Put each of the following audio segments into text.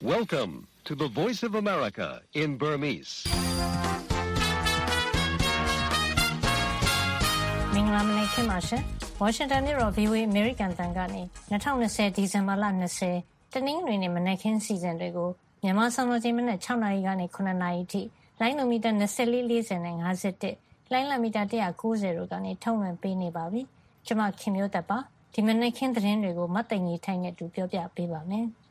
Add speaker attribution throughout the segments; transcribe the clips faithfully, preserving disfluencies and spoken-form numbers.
Speaker 1: Welcome to the Voice of America in Burmese.
Speaker 2: မင်္ဂလာမနက်ခင်းပါရှင်။ Washington မြို့တော် ဗွီအိုအေ American တန်ကနေ၂၀၂၀ဒီဇင်ဘာလ၂၀တနင်္ဂနွေနေ့မနက်ခင်းစီစဉ်တွေကိုမြန်မာစံတော်ချိန်မနက်၆နာရီကနေ၇နာရီအထိလိုင်းနိုမီတာ၂၄ ၄၀နဲ့၅၁လိုင်းလမီတာ၁၉၀တို့ကနေထုတ်လွှင့်ပေးနေပါပြီ။ကျွန်မခင်မျိုးသက်ပါဒီမနက်ခင်းသတင်းတွေကိုမတ်သိင်ကြီးထိုင်နဲ့တူပြောပြပေးပါမယ်။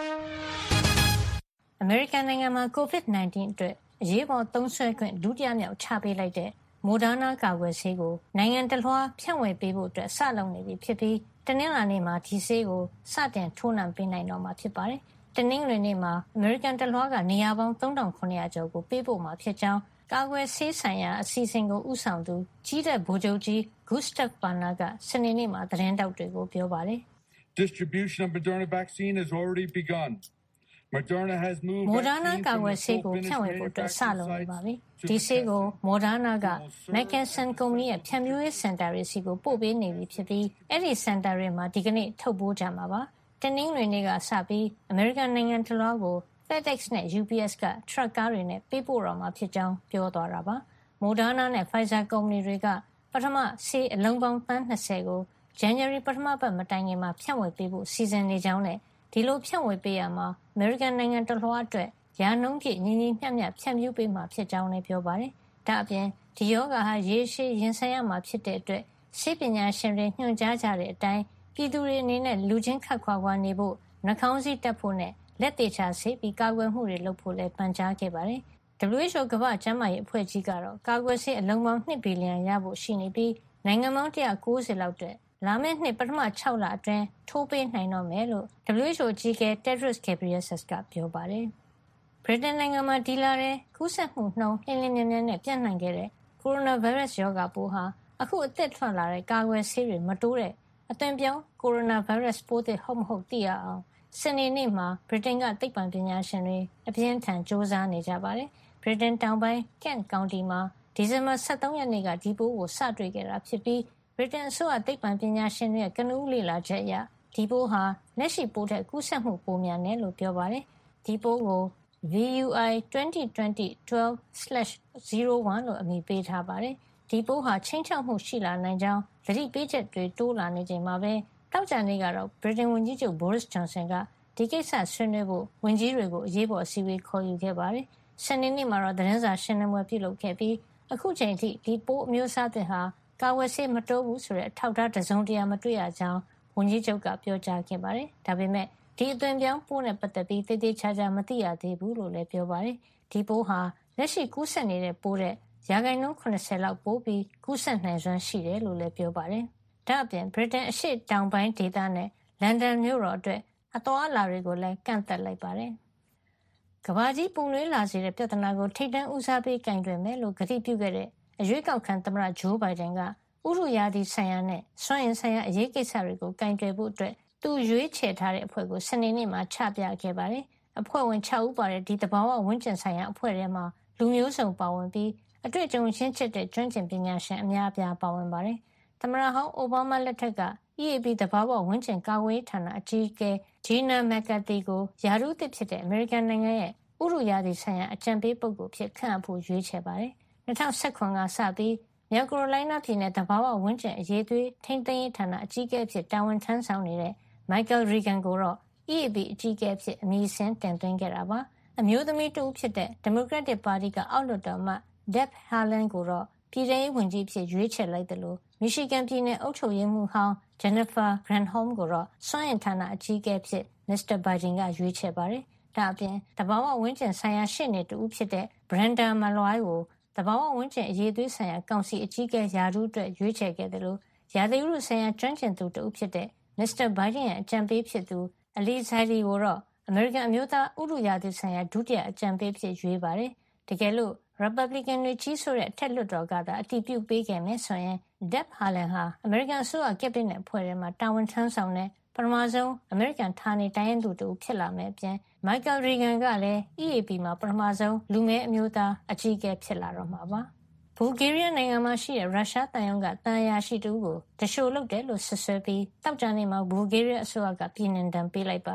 Speaker 2: အမေရိကန်နိုင်ငံမှာ ကိုဗစ် ၁၉ အတွက်အရေးပေါ်သုံးစွဲခွင့်ဒုတိယမြောက်ချပေးလိုက်တဲ့မိုဒါနာကာကွယ်ဆေးကိုနိုင်ငံတလွှားဖြန့်ဝေပေးဖို့အတွက်စလုပ်နေပြီဖြစ်ပြီးတနင်္လာနေ့မှာဒီဆေးကိုစတင်ထိုးနှံပေးနိုင်တော့မှာဖြစ်ပါတယ်။တနင်္ဂနွေနေ့မှာအမေရိကန်တလွှားကနေရာပေါင်း၃ထောင်၇ရာကျော်ကိုပေးပို့မှာဖြစ်ကြောင်းကာကွယ်ဆေးဆိုင်ရာအစီအစဉ်ကိုဦးဆောင်သူကြီးတဲ့ဗိုလ်ချုပ်ကြီး Gustav Perna ကစနေနေ့မှာသတင်းတောက်တွေကိုပြောပါတယ်။
Speaker 3: Distribution of Moderna vaccine has already begun.Moderna has moved
Speaker 2: Moderna ကာကွယ်ဆေးကိုဖြန့်ဝေဖို့အတွက်စလုပ်နေပါပြီ။ဒီဆေးကို Moderna က McKesson ကုမ္ပဏီရဲ့ဖြန့်ဖြူးရေးစင်တာတွေစီကိုပို့ပေးနေပြီဖြစ်ပြီးအဲ့ဒီစင်တာတွေမှာဒီကနေ့ထုတ်ပိုးကြမှာပါ။တနင်္ဂနွေနေ့ကစပြီးအမေရိကန်နိုင်ငံတလွှားကို FedEx နဲ့ U P S ကထရပ်ကားတွေနဲ့ပေးပို့တော့မှာဖြစ်ကြောင်းပြောသွားတာပါ။ Moderna နဲ့ Pfizer ကုမ္ပဏီတွေကပထမဆေးအလုံးပေါင်းသန်း၂၀ကို January ပထမပတ်မတိုင်ခင်မှာဖြန့်ဝေပေးဖို့စီစဉ်နေကြောင်းနဲ့ဒီလိုဖြန့်ဝေပေးရမှာအမေရိကန်နိုင်ငံတလွှားအတွက်ရာနှုန်းပြည့်ညီညီမျှမျှဖြန့်ဖြူးပေးမှာဖြစ်ကြောင်းလည်းပြောပါတယ်။ဒါ့အပြင်ဒီရောဂါဟာရေရှည်ရင်ဆိုင်ရမှာဖြစ်တဲ့အတွက်ဆေးပညာရှင်တွေညွှန်ကြားကြတဲ့အတိုင်းပြည်သူတွေအနေနဲ့လူချင်းခပ်ခွာခွာနေဖို့နှာခေါင်းစည်းတပ်ဖို့နဲ့လက်သေးချဆေးပြီးကာကွယ်မှုတွေလုပ်ဖို့လည်းပန်ကြားခဲ့ပါတယ်။ W H O ကမ္ဘာ့ကျန်းမာရေးအဖွဲ့ကြီးကတော့ကာကွယ်ဆေးအလုံးပေါင်း၂ဘီလီယံရဖို့ရှိနေပြီးနိုင်ငံပေါင်း၁၉၀လောက်အတွက်လာမယ့်နှစ်ပထမ၆လအတွင်းထိုးပေးနိုင်တော့မယ်လို့ W H O အကြီးအကဲ Tedros Adhanom Ghebreyesus ကပြောပါတယ်။ဗြိတိန်နိုင်ငံမှာဒီလထဲကူးစက်မှုနှုန်းလျင်လျင်မြန်မြန်နဲ့ပြန့်နှံ့ခဲ့တဲ့ကိုရိုနာဗိုင်းရပ်စ်ရောဂါပိုးဟာအခုအသစ်ထွက်လာတဲ့ကာကွယ်ဆေးတွေမတိုးတဲ့အသွင်ပြောင်းကိုရိုနာဗိုင်းရပ်စ်ပိုးသစ်ဟုတ်မဟုတ်သိရအောင်စနေနေ့မှာဗြိတိန်ကသိပ္ပံပညာရှင်တွေအပြင်းထန်စူးစမ်းနေကြပါတယ်။ဗြိတိန်တောင်ပိုင်း Kent ကောင်တီမှာဒီဇင်ဘာ၁၃ရက်နေ့ကဒီပိုးကိုစတွေ့ခဲ့တာဖြစ်ပြီးဗြိတိန်အစိုးရသိပ္ပံပညာရှင်တွေရဲ့ကနဦးလေ့လာချက်အရဒီပိုးဟာလက်ရှိပိုးထက်ကူးစက်မှုပိုများတယ်လို့ပြောပါတယ်။ဒီပိုးကို V U I ၂၀၂၀ ၁၂ ศูนย์ ၁ လို့အမည်ပေးထားပါတယ်။ဒီပိုးဟာချိန်ချောက်မှုရှိလာနိုင်ကြောင်းသတိပေးချက်တွေတိုးလာနေချိန်မှာပဲတောက်ကြနေ့ကတော့ဗြိတိန်ဝန်ကြီးချုပ် Boris Johnson ကဒီကိစ္စဆွေးနွေးဖို့ဝန်ကြီးတွေကိုအရေးပေါ်အစည်းအဝေးခေါ်ယူခဲ့ပါတယ်။စနေနေ့မှာတော့သတင်းစာရှင်းလင်းပွဲပြုလုပ်ခဲ့ပြီးအခုချိန်ထိဒီပိုးအမျိုးအစားသစ်ဟာကာဝယ်ဆေးမတိုးဘူးဆိုတဲ့အထောက်အထားတစုံတရာမတွေ့ရကြောင်းဝန်ကြီးချုပ်ကပြောကြားခဲ့ပါတယ်။ဒါပေမဲ့ဒီအသွင်ပြောင်းပိုးနဲ့ပတ်သက်ပြီးသေသေးချာချာမသိရသေးဘူးလို့လည်းပြောပါတယ်။ဒီပိုးဟာလက်ရှိကူးစက်နေတဲ့ပိုးတဲ့ရာခိုင်နှုန်း၇၀လောက်ပိုပြီးကူးစက်နိုင်စွမ်းရှိတယ်လို့လည်းပြောပါတယ်။ဒါ့အပြင်ဗြိတိန်အရှေ့တောင်ပိုင်းဒေသနဲ့လန်ဒန်မြို့တော်အတွက်အသွားအလာတွေကိုလည်းကန့်သတ်လိုက်ပါတယ်။ကမ္ဘာကြီးပူနွေးလာစေတဲ့ပြဿနာကိုထိပ်တန်းဦးစားပေးကင်တွယ်မယ်လို့ကတိပြုခဲ့တဲ့အရွေးကောက်ခံသမ္မတဂျိုးဘိုင်ဒန်ကဥတုရာသီဆိုင်ရာနဲ့စွမ်းအင်ဆိုင်ရာအရေးကိစ္စတွေကိုကင်တွယ်ဖို့အတွက်သူရွေးချယ်ထားတဲ့အဖွဲ့ကိုစနေနေ့မှာချပြခဲ့ပါတယ်။အဖွဲ့ဝင်၆ဦးပါတဲ့ဒီသဘာဝဝန်းကျင်ဆိုင်ရာအဖွဲ့ထဲမှာလူမျိုးစုံပါဝင်ပြီးအတွေ့အကြုံရှင်းချက်တဲ့ကျွမ်းကျင်ပညာရှင်အများအပြားပါဝင်ပါတယ်။သမ္မတဟောင်းအိုဘားမားလက်ထက်က E A B သဘာဝဝန်းကျင်ကာကွယ်ရေးဌာနအကြီးအကဲ Gina McCarthy ကိုရာထူးသစ်ဖြစ်တဲ့အမေရိကန်နိုင်ငံရဲ့ဥတုရာသီဆိုင်ရာအကြံပေးပုဂ္ဂိုလ်ဖြစ်ခန့်အပ်ဖို့ရွေးချယ်ပါတယ်။၂၀၁၇ကစပြီးမြောက်ကရိုလိုင်းနားပြည်နယ်သဘာဝဝန်းကျင်အရေးသွေးထိန်းသိမ်းရေးဌာနအကြီးအကဲဖြစ်တာဝန်ထမ်းဆောင်နေတဲ့ Michael Regan ကိုတော့ E A B အကြီးအကဲဖြစ်အမည်စင်းတင်သွင်းခဲ့တာပါ။အမျိုးသမီးတဦးဖြစ်တဲ့ဒီမိုကရက်တစ်ပါတီကအောက်လွှတ်တော်အမတ် Deb Haaland ကိုတော့ပြည်ထောင်စုဝန်ကြီးဖြစ်ရွေးချယ်လိုက်တယ်လို့မီရှီဂန်ပြည်နယ်အုပ်ချုပ်ရေးမှူးဟောင်း Jennifer Granholm ကိုတော့စွမ်းအင်ဌာနအကြီးအကဲဖြစ်မစ္စတာဘိုင်ဒန်ကရွေးချယ်ပါတယ်။ဒါအပြင်သဘာဝဝန်းကျင်ဆိုင်ရာရှေ့နေတဦးဖြစ်တဲ့ Brenda Malloy ကိုသဘာဝဝန်းကျင်အရေးသွေးဆိုင်ရာကောင်စီအကြီးအကဲရာထူးအတွက်ရွေးချယ်ခဲ့တယ်လို့ရာသီဥတုဆိုင်ရာကျွမ်းကျင်သူတဦးဖြစ်တဲ့မစ္စတာဘိုင်ဒန်ရဲ့အကြံပေးဖြစ်သူ Ali Zaidi ကိုတော့အမေရိကန်အမျိုးသားဥတုရာသီဆိုင်ရာဒုတိယအကြံပေးဖြစ်ရွေးပါတယ်။တကယ်လို့ Republican တွေကြီးစိုးတဲ့အထက်လွှတ်တော်ကသာအတည်ပြုပေးခဲ့မယ်ဆိုရင် Deb Haaland ဟာအမေရိကန်အစိုးရကက်ဘိနက်အဖွဲ့ထဲမှာတာဝန်ထမ်းဆောင်တဲ့ပထမဆုံးအမေရိကန်ဌာနေတိုင်းရင်းသူတဦးဖြစ်လာမယ်အပြင် Michael Regan ကလည်း E A B မှာပထမဆုံးလူမည်းအမျိုးသားအကြီးအကဲဖြစ်လာတော့မှာပါ။ဘူလ်ဂေးရီးယားနိုင်ငံမှာရှိတဲ့ရုရှားသံရုံးကသံအရာရှိတဦးကိုတရှို့လုပ်တယ်လို့ဆွဆွဲပြီးတောက်ကြနေမှာဘူလ်ဂေးရီးယားအစိုးရကပြည်နှင်ဒဏ်ပေးလိုက်ပါတယ်။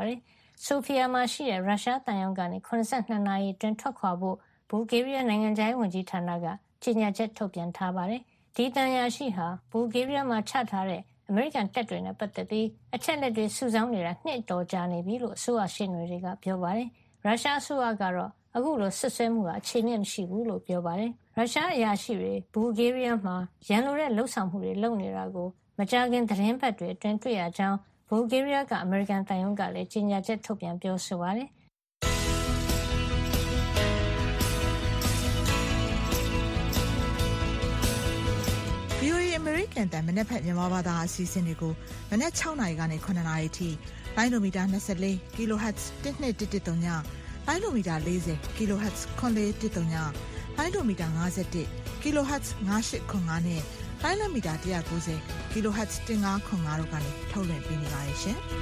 Speaker 2: ဆိုဖီယာမှာရှိတဲ့ရုရှားတန်ယုံကနေခုနစ်ဆယ့်နှစ်နာရီအတွင်းထွက်ခွာဖို့ဘူလ်ဂေးရီးယားနိုင်ငံခြားရေးဝန်ကြီးဌာနကကြေညာချက်ထုတ်ပြန်ထားပါတယ်။ဒီတန်ရာရှိဟာဘူလ်ဂေးရီးယားမှာချထားတဲ့အမေရိကန်တပ်တွေနဲ့ပတ်သက်ပြီးအချက်လက်တွေစုဆောင်းနေတာနှစ်တော်ကြာနေပြီလို့အစိုးရရှေ့နေတွေကပြောပါတယ်။ရုရှားအစိုးရကတော့အခုလိုဆွဆွဲမှုဟာအခြေအမြစ်မရှိဘူးလို့ပြောပါတယ်။ရုရှားအရာရှိတွေဘူလ်ဂေးရီးယားမှာရန်လိုတဲ့လှုပ်ဆောင်မှုတွေလုပ်နေတာကိုမကြာခင်သတင်းပတ်တွေအတွင်းတွေ့ရကြောင်းဘူလ်ဂေးရီးယားကအမေရိကန်တန်ယုံကလည်းကြေညာချက်ထုတ်ပြန်ပြောဆိုပါတယ်။
Speaker 4: ဗွီအိုအေ American တန်မနက်ဖြန်မြန်မာဘာသာအစီအစဉ်တွေကိုမနက်၆နာရီကနေ၇နာရီထိလိုင်းလိုမီတာ၂၄ kilohertz တစ်နှစ်တစ်တစ်သုံးညလိုင်းလိုမီတာ၄၀ kilohertz ခွန်လေးတစ်သုံးညလိုင်းလိုမီတာ၅၁ kilohertz ၅၈ခွန်၅နဲ့လိုင်းလိုမီတာ၁၉၀ kilohertz တစ်၅ခွန်၅တို့ကနေထုတ်လွှင့်ပေးနေပါတယ်ရှင်။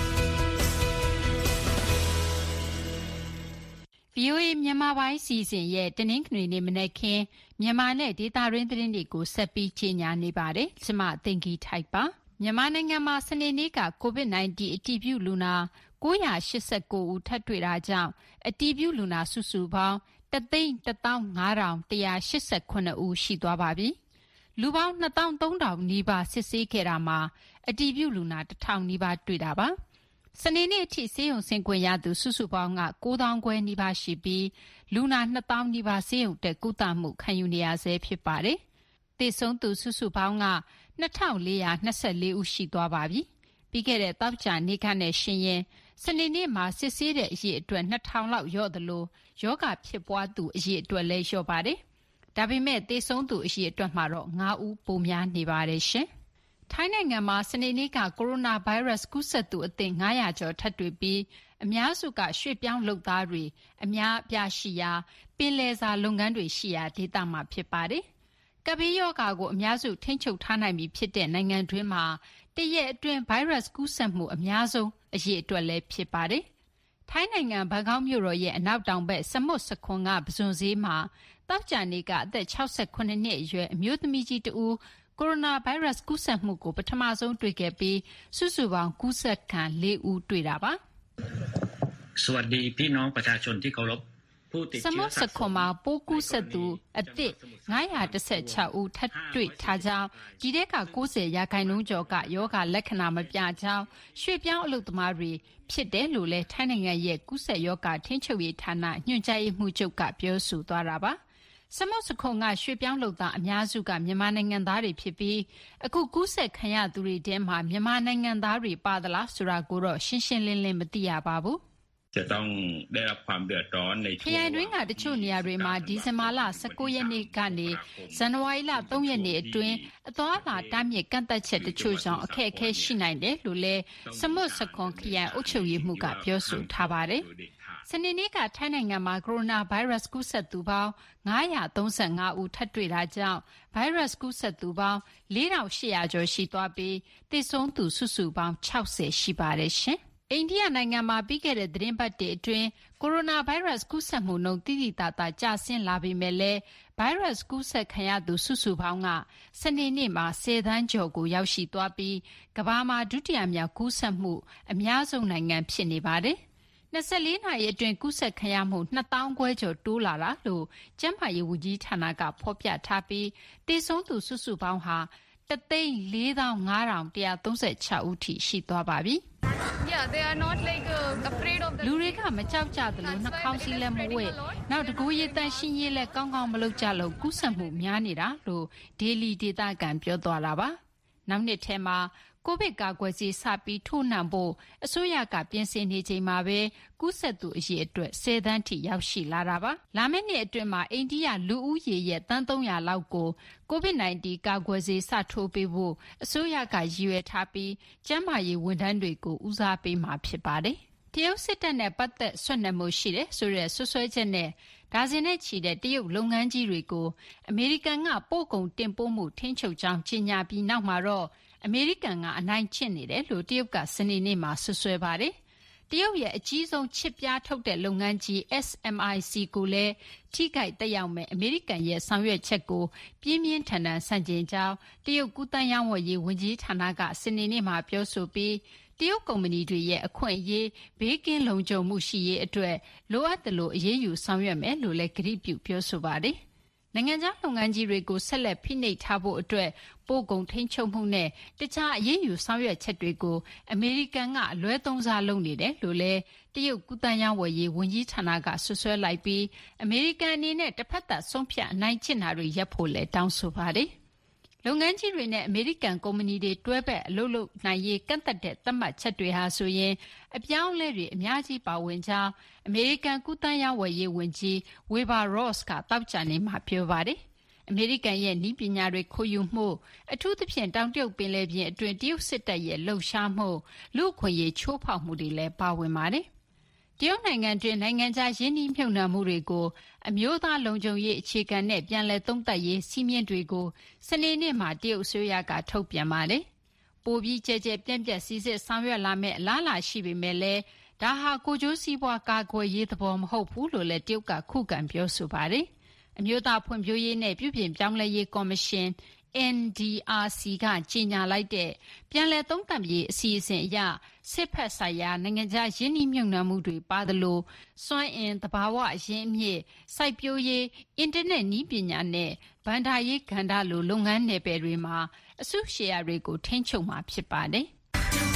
Speaker 5: ဗွီအိုအေမြန်မာပိုင်းစီစဉ်ရဲ့တနင်္ဂနွေနေ့မနက်ခင်းမြန်မာနဲ့ဒေသတွင်းသတင်းတွေကိုဆက်ပြီးကြီးညာနေပါတယ်။ကျွန်မသိင်္ဂီထိုက်ပါ။မြန်မာနိုင်ငံမှာစနေနေ့က ကိုဗစ် ၁၉ အတည်ပြုလူနာ၉၈၉ဦးထပ်တွေ့တာကြောင့်အတည်ပြုလူနာစုစုပေါင်းတသိန်းတစ်သောင်းငါးထောင်တစ်ရာ၈၈ဦးရှိသွားပါပြီ။လူပေါင်းနှစ်သောင်းသုံးထောင်နီးပါးစစ်ဆေးခဲ့တာမှာအတည်ပြုလူနာတစ်ထောင်နီးပါးတွေ့တာပါ။စနေနေ့အထိဆေးရုံဆင်းခွင့်ရသူစုစုပေါင်းက၉သောင်းခွဲနီးပါးရှိပြီးလူနာနှစ်သောင်းနီးပါးဆေးရုံတက်ကုသမှုခံယူနေရဆဲဖြစ်ပါတယ်။သေဆုံးသူစုစုပေါင်းကနှစ်ထောင်လေးရာနှစ်ဆယ့်လေးဦးရှိသွားပါပြီ။ပြီးခဲ့တဲ့သောကြာနေ့ကနဲ့ရှင်ရင်စနေနေ့မှာစစ်ဆေးတဲ့အရေအတွက်နှစ်ထောင်လောက်လျော့သလိုယောဂဖြစ်ပွားသူအရေအတွက်လည်းလျော့ပါတယ်။ဒါပေမဲ့သေဆုံးသူအရေအတွက်မှာတော့၅ဦးပိုများနေပါတယ်ရှင်။ထိုင်းနိုင်ငံမှာစနေနေ့ကကိုရိုနာဗိုင်းရပ်စ်ကူးစက်သူအသစ်၅ရာကျော်ထပ်တွေ့ပြီးအများစုကရွှေ့ပြောင်းလုပ်သားတွေအများအပြားရှိရာပင်လယ်စာလုပ်ငန်းတွေရှိရာဒေသမှာဖြစ်ပါတယ်။ကပ်ဘေးရောဂါကိုအများစုထိန်းချုပ်ထားနိုင်ပြီဖြစ်တဲ့နိုင်ငံတွင်းမှာတရက်အတွင်းဗိုင်းရပ်စ်ကူးစက်မှုအများဆုံးအရေအတွက်လည်းဖြစ်ပါတယ်။ထိုင်းနိုင်ငံဘန်ကောက်မြို့တော်ရဲ့အနောက်တောင်ဘက်စမွတ်စခွန်ကပဇွန်ဈေးမှာသောကြာနေ့ကအသက်၆၉နှစ်အရွယ်အမျိုးသမီးကြီးတဦးကိုရိုနာဗိုင်းရပ်စ်ကူးစက်မှုကိုပထမဆုံးတွေ့ခဲ့ပြီးစုစုပေါင်းကူးစက်ခံလေးဦးတွေ့တာပါ
Speaker 6: สวัสดีพี่น้องประชาชนที่เคารพผู้ติด
Speaker 5: เชื้อสมุทรสาครမှာပိုးကူးစက်သူအသစ်၅၁၆ဦးထပ်တွေ့ထားကြောင်းဒီတဲ့က၉၀ရာခိုင်နှုန်းကျော်ကယောဂလက္ခဏာမပြကြောင်းရွှေ့ပြောင်းအလုပ်သမားတွေဖြစ်တယ်လို့လည်းထိုင်းနိုင်ငံရဲ့ကူးစက်ယောဂထိန်းချုပ်ရေးဌာနညွှန်ကြားရေးမှူးချုပ်ကပြောဆိုသွားတာပါစမုတ်စခွန်ကရွှေပြောင်းလုပ်သားအများစုကမြန်မာနိုင်ငံသားတွေဖြစ်ပြီးအခုကူးစက်ခံရသူတွေထဲမှာမြန်မာနိုင်ငံသားတွေပါသလားဆိုတာကိုတော့ရှင်းရှင်းလင်းလင်းမသိရပါဘူး
Speaker 6: จะต้องได้รับความเดือดร้อนใน
Speaker 5: ช่วงขยายတွင်းကတချို့နေရာတွေမှာဒီဇင်ဘာလ၁၉ရက်နေ့ကနေဇန်နဝါရီလ၃ရက်နေ့အတွင်းအသွားအလာတားမြစ်ကန့်သတ်ချက်တချို့ကြောင့်အခက်အခဲရှိနိုင်တယ်လို့လည်းစမုတ်စခွန်ခရိုင်အုပ်ချုပ်ရေးမှူးကပြောဆိုထားပါတယ်စနေနေ့ကထိုင်းနိုင်ငံမှာကိုရိုနာဗိုင်းရပ်စ်ကူးစက်သူပေါင်း၅၃၅ဦးထပ်တွေ့တာကြောင့်ဗိုင်းရပ်စ်ကူးစက်သူပေါင်း၄၈၀၀ကျော်ရှိသွားပြီးသေဆုံးသူစုစုပေါင်း၆၀ရှိပါတယ်ရှင်။အိန္ဒိယနိုင်ငံမှာပြီးခဲ့တဲ့သတင်းပတ်တွေအတွင်းကိုရိုနာဗိုင်းရပ်စ်ကူးစက်မှုနှုန်းတိတိတသာကျဆင်းလာပေမဲ့လည်းဗိုင်းရပ်စ်ကူးစက်ခံရသူစုစုပေါင်းကစနေနေ့မှာ၁၀သန်းကျော်ကိုရောက်ရှိသွားပြီးကမ္ဘာမှာဒုတိယမြောက်ကူးစက်မှုအများဆုံးနိုင်ငံဖြစ်နေပါတယ်။၂၄နာရီအတွင်းကူးစက်ခံရမှုနှစ်သောင်းခွဲကျော်တိုးလာတာလို့ကျန်းမာရေးဝန်ကြီးဌာနကဖော်ပြထားပြီးသေဆုံးသူစုစုပေါင်းဟာတသိန်းလေးသောင်းငါးထောင်တစ်ရာသုံးဆယ့်ခြောက်ဦးထိရှိသွားပါပြီ။
Speaker 7: Yeah, they are not like uh, afraid of the
Speaker 5: လူတွေကမကြောက်ကြသလိုနှာခေါင်းစည်းလည်းမဝဲနောက်တကူရည်တန်ရှင်းရေးလည်းကောင်းကောင်းမလုပ်ကြလို့ကူးစက်မှုများနေတာလို့ Daily ဒေတာကန်ပြောသွားတာပါ။နောက်နှစ်ထဲမှာကိုဗစ်ကာကွယ်ဆေးစပြီးထိုးနှံဖို့အစိုးရကပြင်ဆင်နေချိန်မှာပဲကူးစက်သူအရေအတွက်၁၀သန်းထိရောက်ရှိလာတာပါ။လာမယ့်နှစ်အတွင်းမှာအိန္ဒိယလူဦးရေရဲ့တန်း၃၀၀လောက်ကိုကိုဗစ်၁၉ကာကွယ်ဆေးစထိုးပေးဖို့အစိုးရကရည်ရွယ်ထားပြီးကျန်းမာရေးဝန်ထမ်းတွေကိုဦးစားပေးမှာဖြစ်ပါတယ်။တရုတ်စစ်တပ်နဲ့ပတ်သက်ဆွတ်နက်မှုရှိတဲ့ဆိုတဲ့ဆွဆွဲချက်နဲ့ဒါဇင်နဲ့ချီတဲ့တရုတ်လုပ်ငန်းကြီးတွေကိုအမေရိကန်ကပို့ကုန်တင်ပို့မှုထိန်းချုပ်ကြောင်းကြေညာပြီးနောက်မှာတော့အမေရိကန်ကအနိုင်ကျင့်နေတယ်လို့တရုတ်ကစနေနေ့မှာဆွဆွဲပါတယ်။တရုတ်ရဲ့အကြီးဆုံးချစ်ပြားထုတ်တဲ့လုပ်ငန်းကြီး S M I C ကိုလည်းထိခိုက်တက်ရောက်မဲ့အမေရိကန်ရဲ့ဆောင်ရွက်ချက်ကိုပြင်းပြင်းထန်ထန်ဆန့်ကျင်ကြောင်းတရုတ်ကူးသန်းရောင်းဝယ်ရေးဝန်ကြီးဌာနကစနေနေ့မှာပြောဆိုပြီးတရုတ်ကုမ္ပဏီတွေရဲ့အခွင့်အရေးဘေးကင်းလုံခြုံမှုရှိရေးအတွက်လိုအပ်သလိုအရေးယူဆောင်ရွက်မယ်လို့လည်းကတိပြုပြောဆိုပါတယ်။နိုင်ငံခြားလုပ်ငန်းကြီးတွေကိုဆက်လက်ဖိနှိပ်ထားဖို့အတွက်ပို့ကုန်ထိန်းချုပ်မှုနဲ့တခြားအရေးယူဆောင်ရွက်ချက်တွေကိုအမေရိကန်ကအလွဲသုံးစားလုပ်နေတယ်လို့လည်းတရုတ်ကူးသန်းရောင်းဝယ်ရေးဝန်ကြီးဌာနကဆွဆွဲလိုက်ပြီးအမေရိကန်အနေနဲ့တစ်ဖက်သက်ဆုံးဖြတ်အနိုင်ကျင့်တာတွေရပ်ဖို့လည်းတောင်းဆိုပါတယ်။လုပ်ငန်းကြီးတွေနဲ့အမေရိကန်ကုမ္ပဏီတွေတွဲဘက်အလုပ်လုပ်နိုင်ရေးကန့်သတ်တဲ့သတ်မှတ်ချက်တွေဟာဆိုရင်အပြောင်းအလဲတွေအများကြီးပါဝင်ကြောင်းအမေရိကန်ကူးသန်းရောင်းဝယ်ရေးဝန်ကြီးဝေဘာရော့စ်ကတောက်ကြနေမှာပြောပါတယ်။အမေရိကန်ရဲ့နည်းပညာတွေခိုးယူမှုအထူးသဖြင့်တောင်တရုတ်ပင်လယ်ပြင်အတွင်းတရုတ်စစ်တပ်ရဲ့လှုပ်ရှားမှုလူ့အခွင့်အရေးချိုးဖောက်မှုတွေလည်းပါဝင်ပါတယ်။တရုတ်နိုင်ငံတွင်းနိုင်ငံခြားရင်းနှီးမြှုပ်နှံမှုတွေကိုအမျိုးသားလုံခြုံရေးအခြေခံနဲ့ပြန်လည်သုံးသပ်ရေးစီမင်းတွေကိုစနေနေ့မှာတရုတ်အစိုးရကထုတ်ပြန်ပါတယ်။ပိုပြီးကျယ်ကျယ်ပြန့်ပြန့်စီစစ်ဆောင်ရွက်လာမယ့်အလားအလာရှိပေမဲ့လည်းဒါဟာကိုကျိုးစည်းပွားကာကွယ်ရေးသဘောမဟုတ်ဘူးလို့လည်းတရုတ်ကခုခံပြောဆိုပါတယ်။အမျိုးသားဖွံ့ဖြိုးရေးနဲ့ပြုပြင်ပြောင်းလဲရေးကော်မရှင် N D R C ကကြေညာလိုက်တဲ့ပြန်လည်သုံးသပ်ရေးအစီအစဉ်အရစစ်ဖက်ဆိုင်ရာနိုင်ငံခြားရင်းနှီးမြှုပ်နှံမှုတွေပါသလိုစွမ်းအင်သဘာဝအရင်းအမြစ်စိုက်ပျိုးရေးအင်တာနက်နည်းပညာနဲ့ဘဏ္ဍာရေးကဏ္ဍလိုလုပ်ငန်းနယ်ပယ်တွေမှာအစုရှယ်ယာတွေကိုထိန်းချုပ်မှာဖြစ်ပါတယ်။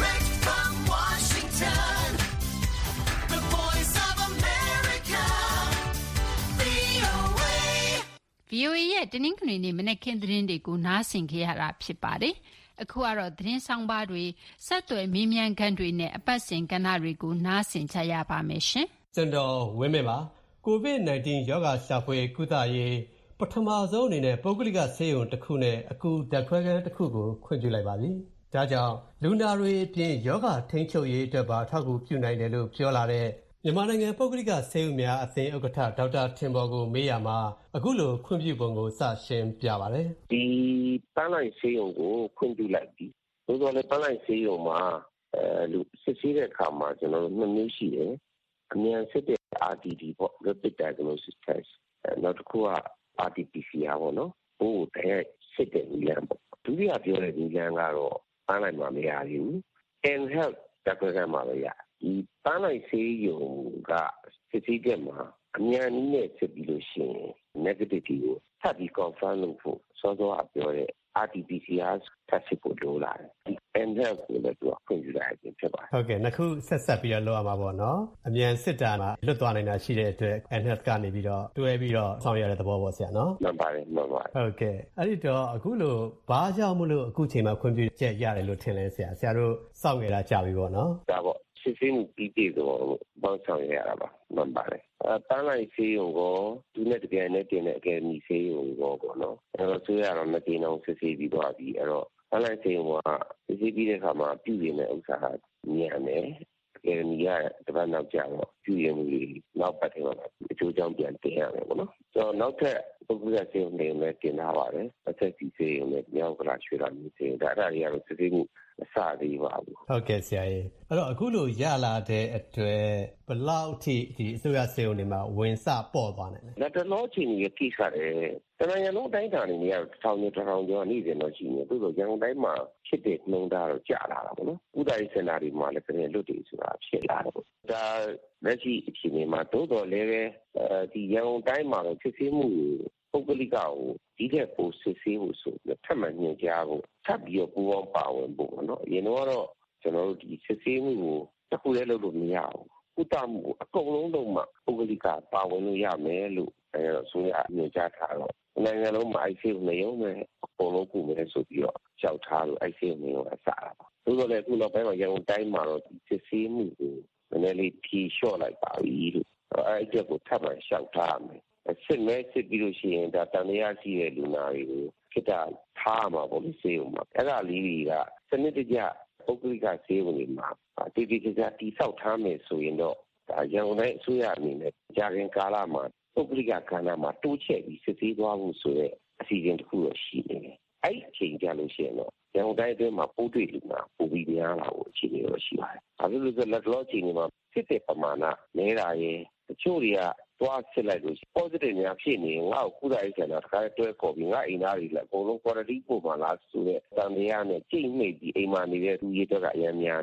Speaker 5: ဗွီအိုအေ ရဲ့တနင်္ဂနွေနေ့မနက်ခင်းသတင်းတွေကိုနားဆင်ခဲ့ရတာဖြစ်ပါတယ်။အခုကတော့သတင်းဆောင်ပါတွေဆက်သွယ်မေးမြန်းခန်းတွေနဲ့အပတ်စဉ်ကဏ္ဍတွေကိုနားဆင်ကြရပါမယ်ရှင်
Speaker 8: ။ကျွန်တော်ဝင်းမင်းပါကိုဗစ် nineteen ရောဂါရှာဖွေကုသရေးပထမဆုံးအနေနဲ့ပုဂ္ဂလိကဆေးရုံတစ်ခုနဲ့အခုဓာတ်ခွဲခန်းတစ်ခုကိုခွင့်ပြုလိုက်ပါပြီ။ဒါကြောင့်လူနာတွေအပြင်ရောဂါထိန်းချုပ်ရေးအတွက်ပါထောက်ကူပြုနိုင်တယ်လို့ပြောလာတဲ့မြန်မာနိုင်ငံပုဂ္ဂလိကဆေးရုံများအသင်းဥက္ကဋ္ဌဒေါက်တာထင်ပေါ်ကိုမေးရမှာအခုလိုခွင့်ပြုပုံကိုစရှင်းပြပါမယ်
Speaker 9: ။ဒီပန်းလိုက်ဆေးရုံကိုခွင့်ပြုလိုက်ပြီ။သို့တော်လည်းပန်းလိုက်ဆေးရုံမှာအဲလူစစ်ဆေးတဲ့အခါမှာကျွန်တော်တို့နှစ်မျိုးရှိတယ်။အမြန်စစ်တဲ့ R T D ပေါ့ Rapid Diagnosis Test နောက်တစ်ခုက R T P C R ပေါ့နော်။ဟိုတဲ့စစ်တဲ့နည်းလမ်းပေါ့။ဒုတိယပြောတဲ့နည်းလမ်းကတော့ပန်းလိုက်မှာမရဘူး။ N Health ဓာတ်ခွဲခန်းမှာပဲရဒီပန်းလိုက်ဆေးရုံကစစ်ဆေးချက်မှာအမြန်နည်းနဲ့စစ်ပြီးလို့ရှိရင် negative ကိုထပ်ပြီး confirm လုပ်ဖို့စောစောကပြောတဲ့ R T P C R ထပ်စစ်ဖို့လိုလာတယ်ဒီ N Health ကိုလည်းသူကခွင့်ပြုလိုက်ခြင်းဖြစ်ပါတယ်
Speaker 8: ဟုတ်ကဲ့နှစ်ခုဆက်ဆက်ပြီးတော့လုပ်ရမှာပေါ့နော်အမြန်စစ်တာမှာလွတ်သွားနိုင်တာရှိတဲ့အတွက် N Health ကနေပြီးတော့တွဲပြီးတော့ဆောင်ရွက်ရတဲ့သဘောပေါ့ဆရာနော်
Speaker 9: မှန်ပါတယ်မှန်ပါတယ်
Speaker 8: ဟုတ်ကဲ့အဲ့ဒီတော့အခုလိုဘာကြောင့်မလို့အခုချိန်မှာခွင့်ပြုချက်ရတယ်လို့ထင်လဲဆရာဆရာတို့စောင့်နေတာကြာပြီပေါ့နော်
Speaker 9: ဒါပေါ့စစ်စင်းပြီးပြီတော့ဘောင်းဆောင်ရတာပါမှန်ပါတယ်အဲပန်းလိုက်ဆေးရုံကိုသူနဲ့တကယ်နဲ့တင်တဲ့အကယ်ဒမီဆေးရုံကိုပေါ့နော်အဲတော့ဆိုရတော့မတင်အောင်စစ်ဆေးပြီးသွားပြီအဲ့တော့ပန်းလိုက်ဆေးရုံကစစ်ဆေးပြီးတဲ့အခါမှာပြုရင်တဲ့ဥစ္စာဟာညံ့တယ်အကယ်ဒမီကတပတ်နောက်ကျတော့ပြုရင်မှုတွေနောက်ပတ်ထဲမှာအကျိုးကြောင့်ပြန်တင်ရမယ်ပေါ့နော်ဆိုတော့နောက်ထပ်ပုဂ္ဂလိကဆေးရုံတွေလည်းတင်ထားပါတယ်အသက်ကြီးဆေးရုံနဲ့မြောက်ကလာရွှေလာမျိုးဆေးရုံဒါအဲ့ဒါတွေကတော့စစ်ဆေးမှုအစသေးပါဘူး
Speaker 8: ဟုတ်ကဲ့ဆရာကြီးအဲ့တော့အခုလိုရလာတဲ့အတွက်ဘယ်လောက်ထိဒီအစိုးရစေုံတွေမှာဝင်စပေါ့သွားနိုင်လဲ
Speaker 9: လက်တလောချင်းရဲ့ကိစ္စတယ်တနင်္ဂနွေလုံးတိုင်းတာနေရတစ်ထောင်ကျော်တစ်ထောင်ကျော်နေ့စဉ်တော့ရှိနေသို့သောရန်ကုန်တိုင်းမှာဖြစ်တဲ့နှုန်းသားတော့ကျလာတာပေါ့နော်ဥဒါရေးစင်တာတွေမှာလည်းပြည်လွတ်တွေဆိုတာဖြစ်လာတယ်ပေါ့ဒါလက်ရှိအချိန်မှာသို့တော်လည်းပဲအဲဒီရန်ကုန်တိုင်းမှာတော့ဖြစ်ဖြစ်မှုပုဂ္ဂလိကကိုဒီတဲ့ပိုစစ်ဆေးဖို့ဆိုပြီးထပ်မံညွှန်ကြားဖို့ထပ်ပြီးတော့ပူးပေါင်းပါဝင်ဖို့ပေါ့နော်အရင်တော့ကျွန်တော်တို့ဒီစစ်ဆေးမှုကိုတစ်ခုလည်းလုပ်လို့မရဘူးကုသမှုအကုန်လုံးလုံးမှာပုဂ္ဂလိကပါဝင်လို့ရမယ်လို့အဲဆိုရညွှန်ကြားထားတော့နိုင်ငံလုံးမှာ I C U နေရုံနဲ့အကုန်လုံးကုမယ်ဆိုပြီးတော့ကြောက်ထားလို့ I C U နေရုံအစားတာပါသို့တော်လည်းအခုနောက်ပိုင်းမှာရန်ကုန်တိုင်းမှာတော့စစ်ဆေးမှုကိုနည်းနည်းလေးဖြေလျှော့လိုက်ပါပြီလို့အဲ့ဒီကိုထပ်မံလျှောက်ထားမယ်စစ်မဲစစ်ပြီးလို့ရှိရင်ဒါတန်တရားရှိတဲ့လူနာတွေကိုခိတထားမှာပေါ့လေဆေးရုံမှာအဲ့ဒါလေးတွေကစနစ်တကျပုဂ္ဂလိကဆေးရုံတွေမှာတည်တည်ကြကြတိဆောက်ထားမယ်ဆိုရင်တော့ဒါရန်ကုန်တိုင်းအစိုးရအနေနဲ့ကြာရင်ကာလမှာပုဂ္ဂလိကကဏ္ဍမှာတိုးချဲ့ပြီးစစ်ဆေးသွားဖို့ဆိုတဲ့အစီအစဉ်တစ်ခုတော့ရှိနေတယ်အဲ့ဒီအချိန်ကြလို့ရှိရင်တော့ရန်ကုန်တိုင်းအတွင်းမှာပိုးတွေ့လူနာပိုပြီးများလာဖို့အခြေအနေတော့ရှိပါတယ်။ဒါလို့ဆိုလက်လောအချိန်မှာစစ်တဲ့ပမာဏနေတာရင်တချို့တွေကသွားစစ်လိုက်လို့ positive များဖြစ်နေငါ့ကိုကုသရေးဆန္ဒတခါတွဲခေါ်ပြီးငါအိမ်သားတွေလည်းအကုန်လုံး quarantine ပို့မှလားဆိုတဲ့တန်တရားနဲ့ကြိတ်မိတ်ပြီးအိမ်မှာနေတဲ့သူတွေတော့ကအများများနေတယ်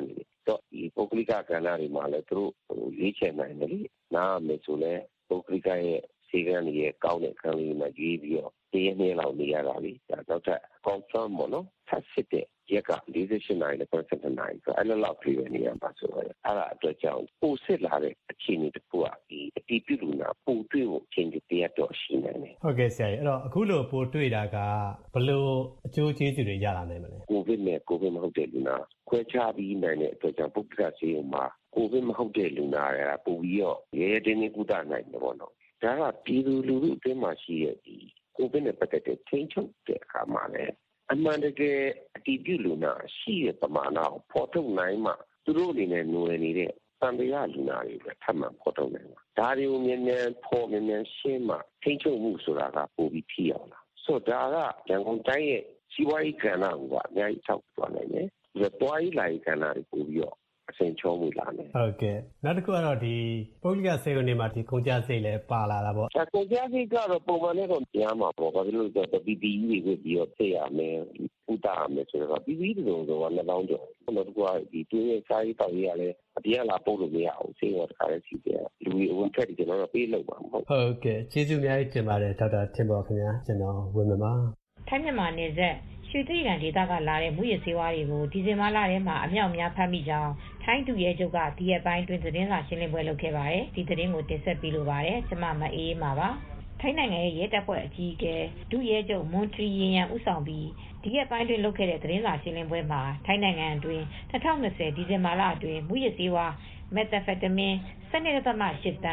Speaker 9: တော့ဒီပုဂ္ဂလိကကဏ္ဍတွေမှာလည်းသူတို့ရွေးချယ်နိုင်တယ်လေနားမယ်ဆိုလဲပုဂ္ဂလိကရဲ့စေကန်းရဲ့ကောင်းတဲ့ခံလေးမှာရွေးပြီးတော့တရနေ့လောက်နေရတာလေဒါတော့ confirm ပေါ့နော်ဆက်စစ်တဲ့ရက်က၄၈နိုင်နဲ့percentနိုင်ဆိုအဲ့လိုလောက်ပြေးနေရပါဆိုတော့အဲ့ဒါအတွက်ကြောင့်ပိုစစ်လာတဲ့အခြေအနေတစ်ခုကဒီအတီးပြုလူနာပိုတွေ့ဖို့ချင်းတရားတော့ရှိနေတယ်
Speaker 8: ဟုတ်ကဲ့ဆရာကြီးအဲ့တော့အခုလိုပိုတွေ့တာကဘလို့အကျိုးကျေးဇူးတွေရလာနိုင်မလဲ
Speaker 9: ကိုဗစ်နဲ့ကိုဗစ်မဟုတ်တဲ့လူနာခွဲခြားပြီးနိုင်တဲ့အတွက်ကြောင့်ပုဂ္ဂလိကဆေးရုံမှာကိုဗစ်မဟုတ်တဲ့လူနာတွေကပိုပြီးတော့ရဲရဲတင်းတင်းကုသနိုင်တယ်ပေါ့နော်ဒါကပြည်သူလူထုအတွင်းမှာရှိတဲ့ဒီကိုဗစ်နဲ့ပတ်သက်တဲ့ထိန်းချုပ်တဲ့အခါမှာလည်းအမှန်တကယ်အတည်ပြုလူနာရှိတဲ့ပမာဏကိုဖော်ထုတ်နိုင်မှသူတို့အနေနဲ့ຫນွယ်နေတဲ့သံဃာလူနာတွေပဲထပ်မံဖော်ထုတ်နိုင်မှာဒါတွေကိုမြန်မြန်ဖော်မြန်မြန်ရှင်းမှထိန်းချုပ်မှုဆိုတာကပိုပြီးဖြစ်အောင်လားဆိုတော့ဒါကရန်ကုန်တိုင်းရဲ့စီးပွားရေးကဏ္ဍကအများကြီးထောက်ပံ့နိုင်တယ်ဒီတွားရေးလာရေးကဏ္ဍတွေပိုပြီးတော့အဆင်ချောမှုလာတယ်
Speaker 8: ဟုတ်ကဲ့နောက်တစ်ခုကတော့ဒီပုဂ္ဂလိကဆေးရုံတွေမှာဒီကုန်ကျစရိတ်လည်းပါလာတာပေါ့
Speaker 9: အဲကုန်ကျစရိတ်ကတော့ပုံမှန်နဲ့တော့ကြားမှာပေါ့ဘာလို့လဲဆိုတော့ ပီ ပီ အီ တွေပြီးတော့သိရမယ်ဥတာမယ်ဆိုတော့ ပီ ပီ အီ တွေတော့နှစ်ပေါင်းကျော်နောက်တစ်ခုကဒီတွင်းရဲ့စာရေးတောက်ရေးကလည်းအပြည့်အလာပို့လို့မရအောင်ဆေးရုံတခါလည်းစီတယ်လူကြီးအဝင်ထက်ကျွန်တော်တို့ပေးလို့ပါမဟုတ်
Speaker 8: ဟုတ်ကဲ့ကျေးဇူးအများကြီးတင်ပါတယ်ဒေါက်တာထင်ပေါ်ခင်ဗျာကျွန်တော်ဝင်မှာပါ
Speaker 10: ထိုင်းမြန်မာနယ်စပ်ရွှေတိဂံဒေသကလာတဲ့မူရစေဝါတွေကိုဒီဇင်ဘာလထဲမှာအမြောက်များဖမ်းမိကြောင်းထိုင်းဒုရဲချုပ်ကဒီရက်ပိုင်းတွင်သတင်းစာရှင်းလင်းပွဲလုပ်ခဲ့ပါတယ်ဒီသတင်းကိုတင်ဆက်ပေးလိုပါတယ်ကျွန်မမအေးအေးပါပါထိုင်းနိုင်ငံရဲ့ရဲတပ်ဖွဲ့အကြီးအကဲဒုရဲချုပ်မွန်ထရီရင်ရန်ဦးဆောင်ပြီးဒီရက်ပိုင်းတွင်လုပ်ခဲ့တဲ့သတင်းစာရှင်းလင်းပွဲမှာထိုင်းနိုင်ငံအတွင်း၂၀၂၀ဒီဇင်ဘာလအတွင်းမူရစေဝါမက်သ်ဖက်တမင်း ၁၂.၈ တန်း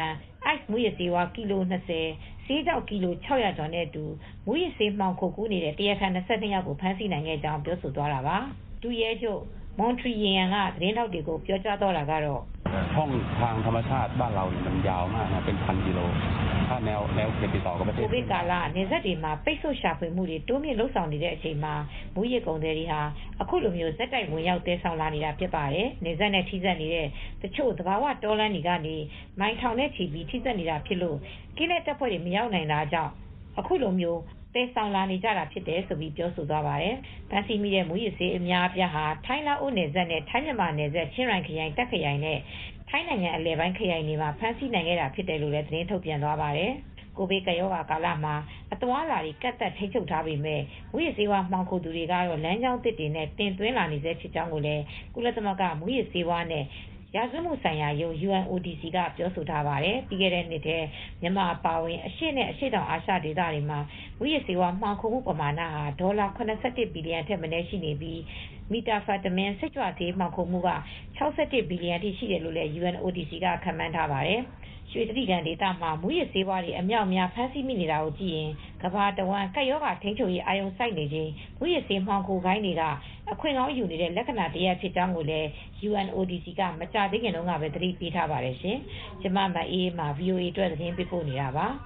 Speaker 10: ice မူရစေဝါကီလို၂၀ဆေးကြောက်ကီလို၆၀၀ကျော်နဲ့အတူမူရစေးမှောင်ခိုကူးနေတဲ့တရားခံ၂၂ယောက်ကိုဖမ်းဆီးနိုင်ခဲ့ကြောင်းပြောဆိုသွားတာပါဒုရဲချုပ်မွန်ထရီယန်ကသတင်းထောက်တွေကိုပြောကြားတော့တာကတော့
Speaker 11: ช่องทางธรรมชาติบ้านเรามันยาวมากนะเป็นพันกิโลถ้าแนวแนวเขตติดต่อกับประเทศ
Speaker 10: ကိုဗစ်ကာလနေဆက်တွေမှာပိတ်ဆို့ရှာဖွေမှုတွေတိုးမြင့်လှုပ်ဆောင်နေတဲ့အချိန်မှာမူရကုန်တွေဟာအခုလိုမျိုးဇက်တိုက်ဝင်ရောက်တဲဆောင်လာနေတာဖြစ်ပါတယ်နေဆက်နဲ့ထိစပ်နေတဲ့တချို့သဘာဝတောလန်းတွေကနေမိုင်းထောင်နဲ့ချီပြီးထိစပ်နေတာဖြစ်လို့ကင်းတဲ့တပ်ဖွဲ့တွေမရောက်နိုင်တာကြောင့်အခုလိုမျိုးတဲဆောင်လာနေကြတာဖြစ်တယ်ဆိုပြီးပြောဆိုသွားပါတယ်။ဗန်စီမီရဲ့မူရစေးအများအပြားဟာထိုင်းလာအိုနယ်စပ်နဲ့ထိုင်းမြန်မာနယ်စပ်ချင်းရိုင်ခရိုင်တက်ခရိုင်နဲ့ထိုင်းနိုင်ငံအလဲပိုင်းခရိုင်တွေမှာဖမ်းဆီးနိုင်ခဲ့တာဖြစ်တယ်လို့လည်းသတင်းထုတ်ပြန်သွားပါတယ်။ကိုဗစ်ကရောဂါကာလမှာအသွားလာတွေကတ်သက်ထိချုပ်ထားပေမဲ့မူရစေးဝါမှောင်ခိုသူတွေကတော့လမ်းကြောင်းသစ်တွေနဲ့တင်သွင်းလာနေစေဖြစ်ကြောင်းကိုလည်းကုလသမဂ္ဂမူရစေးဝါနဲ့ရာဇဝတ်မှုဆိုင်ရာယုံ ယူ အန် အို ဒီ စီ ကပြောဆိုထားပါတယ်။ပြီးခဲ့တဲ့နှစ်ထဲမြန်မာအပါအဝင်အရှေ့နဲ့အရှေ့တောင်အာရှဒေသတွေမှာမူရစေဝါမှောင်ခိုမှုပမာဏဟာဒေါ်လာ၇၁ဘီလီယံထက်မနည်းရှိနေပြီးမီတာဖာတမင်စိတ်ကြွသေးမှောင်ခိုမှုက၆၁ဘီလီယံထိရှိတယ်လို့လည်း ယူ အန် အို ဒီ စီ ကခန့်မှန်းထားပါတယ်။ရွှေတြိဂံဒေသမှာမူရစေဝါတွေအမြောက်အများဖမ်းဆီးမိနေတာကိုကြည့်ရင်ကဘာတဝမ်းကပ်ရောဂါထိန်းချုပ်ရေးအာရုံစိုက်နေခြင်းမူရစေမှောင်ခိုခိုင်းတွေကအခွင့်ကောင်းယူနေတဲ့လက္ခဏာတရားဖြစ်ကြောင်းကိုလည်း ယူ အန် အို ဒီ စီ ကမကြာသေးခင်တုန်းကပဲသတိပေးထားပါတယ်ရှင်။ကျမမအေးမှာ ဗွီအိုအေ အတွက်သတင်းပေးပို့နေတာပါ။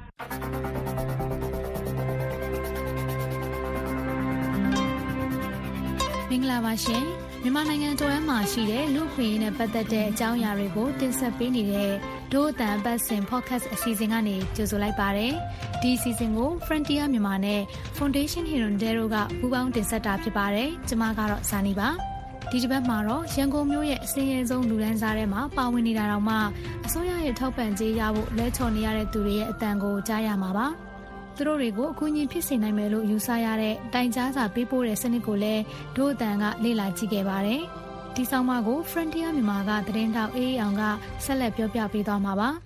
Speaker 12: မင်္ဂလာပါရှင်မြန်မာနိုင်ငံတော်ရဲမှာရှိတဲ့လူ့ခွင့်ရေးနဲ့ပတ်သက်တဲ့အကြောင်းအရာတွေကိုတင်ဆက်ပေးနေတဲ့ဒို့အတန်အပတ်စဉ် podcast အစီအစဉ်ကနေကြိုဆိုလိုက်ပါတယ်ဒီအစီအစဉ်ကို Frontier မြန်မာနဲ့ Foundation Hirondelle ကပူးပေါင်းတင်ဆက်တာဖြစ်ပါတယ်ကျွန်မကတော့ဇာနီပါဒီတစ်ပတ်မှာတော့ရန်ကုန်မြို့ရဲ့အစင်းရဲဆုံးလူဒန်းစားထဲမှာပါဝင်နေတာတောင်မှအစိုးရရဲ့ထောက်ပံ့ကြေးရဖို့လဲချော်နေရတဲ့သူတွေရဲ့အတန်ကိုကြားရမှာပါသူတို့တွေကိုအကူအညီဖြစ်စေနိုင်မယ်လို့ယူဆရတဲ့တိုင်ကြားစာပေးပို့တဲ့စနစ်ကိုလည်းဒို့အတန်ကလေ့လာကြည့်ခဲ့ပါတယ်။ဒီဆောင်မကို Frontier မြန်မာကသတင်းတောက်အေးအောင်ကဆက်လက်ပြောပြပေးသွားမှာပါ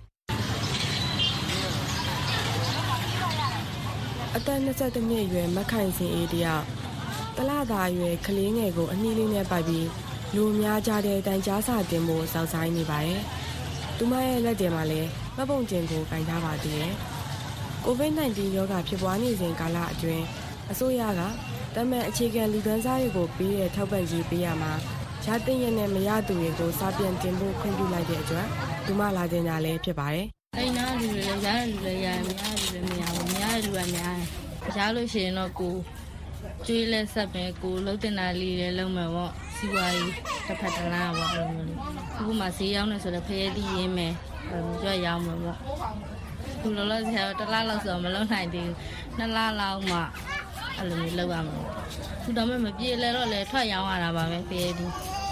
Speaker 13: ။အသက်၂၁နှစ်အရွယ်မခိုင်စင်အေးတယောက်တလသာအရွယ်ကလေးငယ်ကိုအနှီးလေးနဲ့ပိုက်ပြီးလူများကြတဲ့တိုင်ကြားစာတင်ဖို့စောင့်ဆိုင်နေပါတယ်။သူမရဲ့လက်ထဲမှာလည်းမပုံကျင်ကိုကင်ထားပါသေးတယ်။ကိုဗစ် ၁၉ ရောဂါဖြစ်ပွားနေစဉ်ကာလအတွင်းအစိုးရကတမန်အခြေခံလူဒန်းစားတွေကိုပေးတဲ့ထောက်ပံ့ကြေးပေးရမှာရတဲ့ရနဲ့မရသူတွေကိုစာပြန်တင်ဖို့ခွင့်ပြုလိုက်တဲ့အတွက်ဒီမှလာတင်တာလည်းဖြစ်ပါတယ်
Speaker 14: ။အိမ်သားလူတွေလည်းရတဲ့လူတွေရတယ်မရတဲ့လူတွေမရဘူးမရတဲ့လူကများတယ်။ရလို့ရှိရင်တော့ကိုကျွေးလဲဆက်ပဲကိုလှုပ်တင်တာလေးလည်းလုံးမယ်ပေါ့စီဝါရေးတစ်ဖက်တစ်လမ်းပေါ့အဲ့လိုမျိုးလေး။အခုမှဈေးရောက်နေဆိုတော့ဖရဲတီးရင်းမယ်အဲ့လိုကြွရောက်မှာပေါ့။ခုလောလောဆယ်တလားလောက်ဆိုမလုံးနိုင်သေးဘူးနှစ်လလောက်မှအဲ့လိုမျိုးလောက်ရမှာခုတော့မပြေလဲတော့လေထွက်ရောင်းရတာပါပဲပြေးပြီး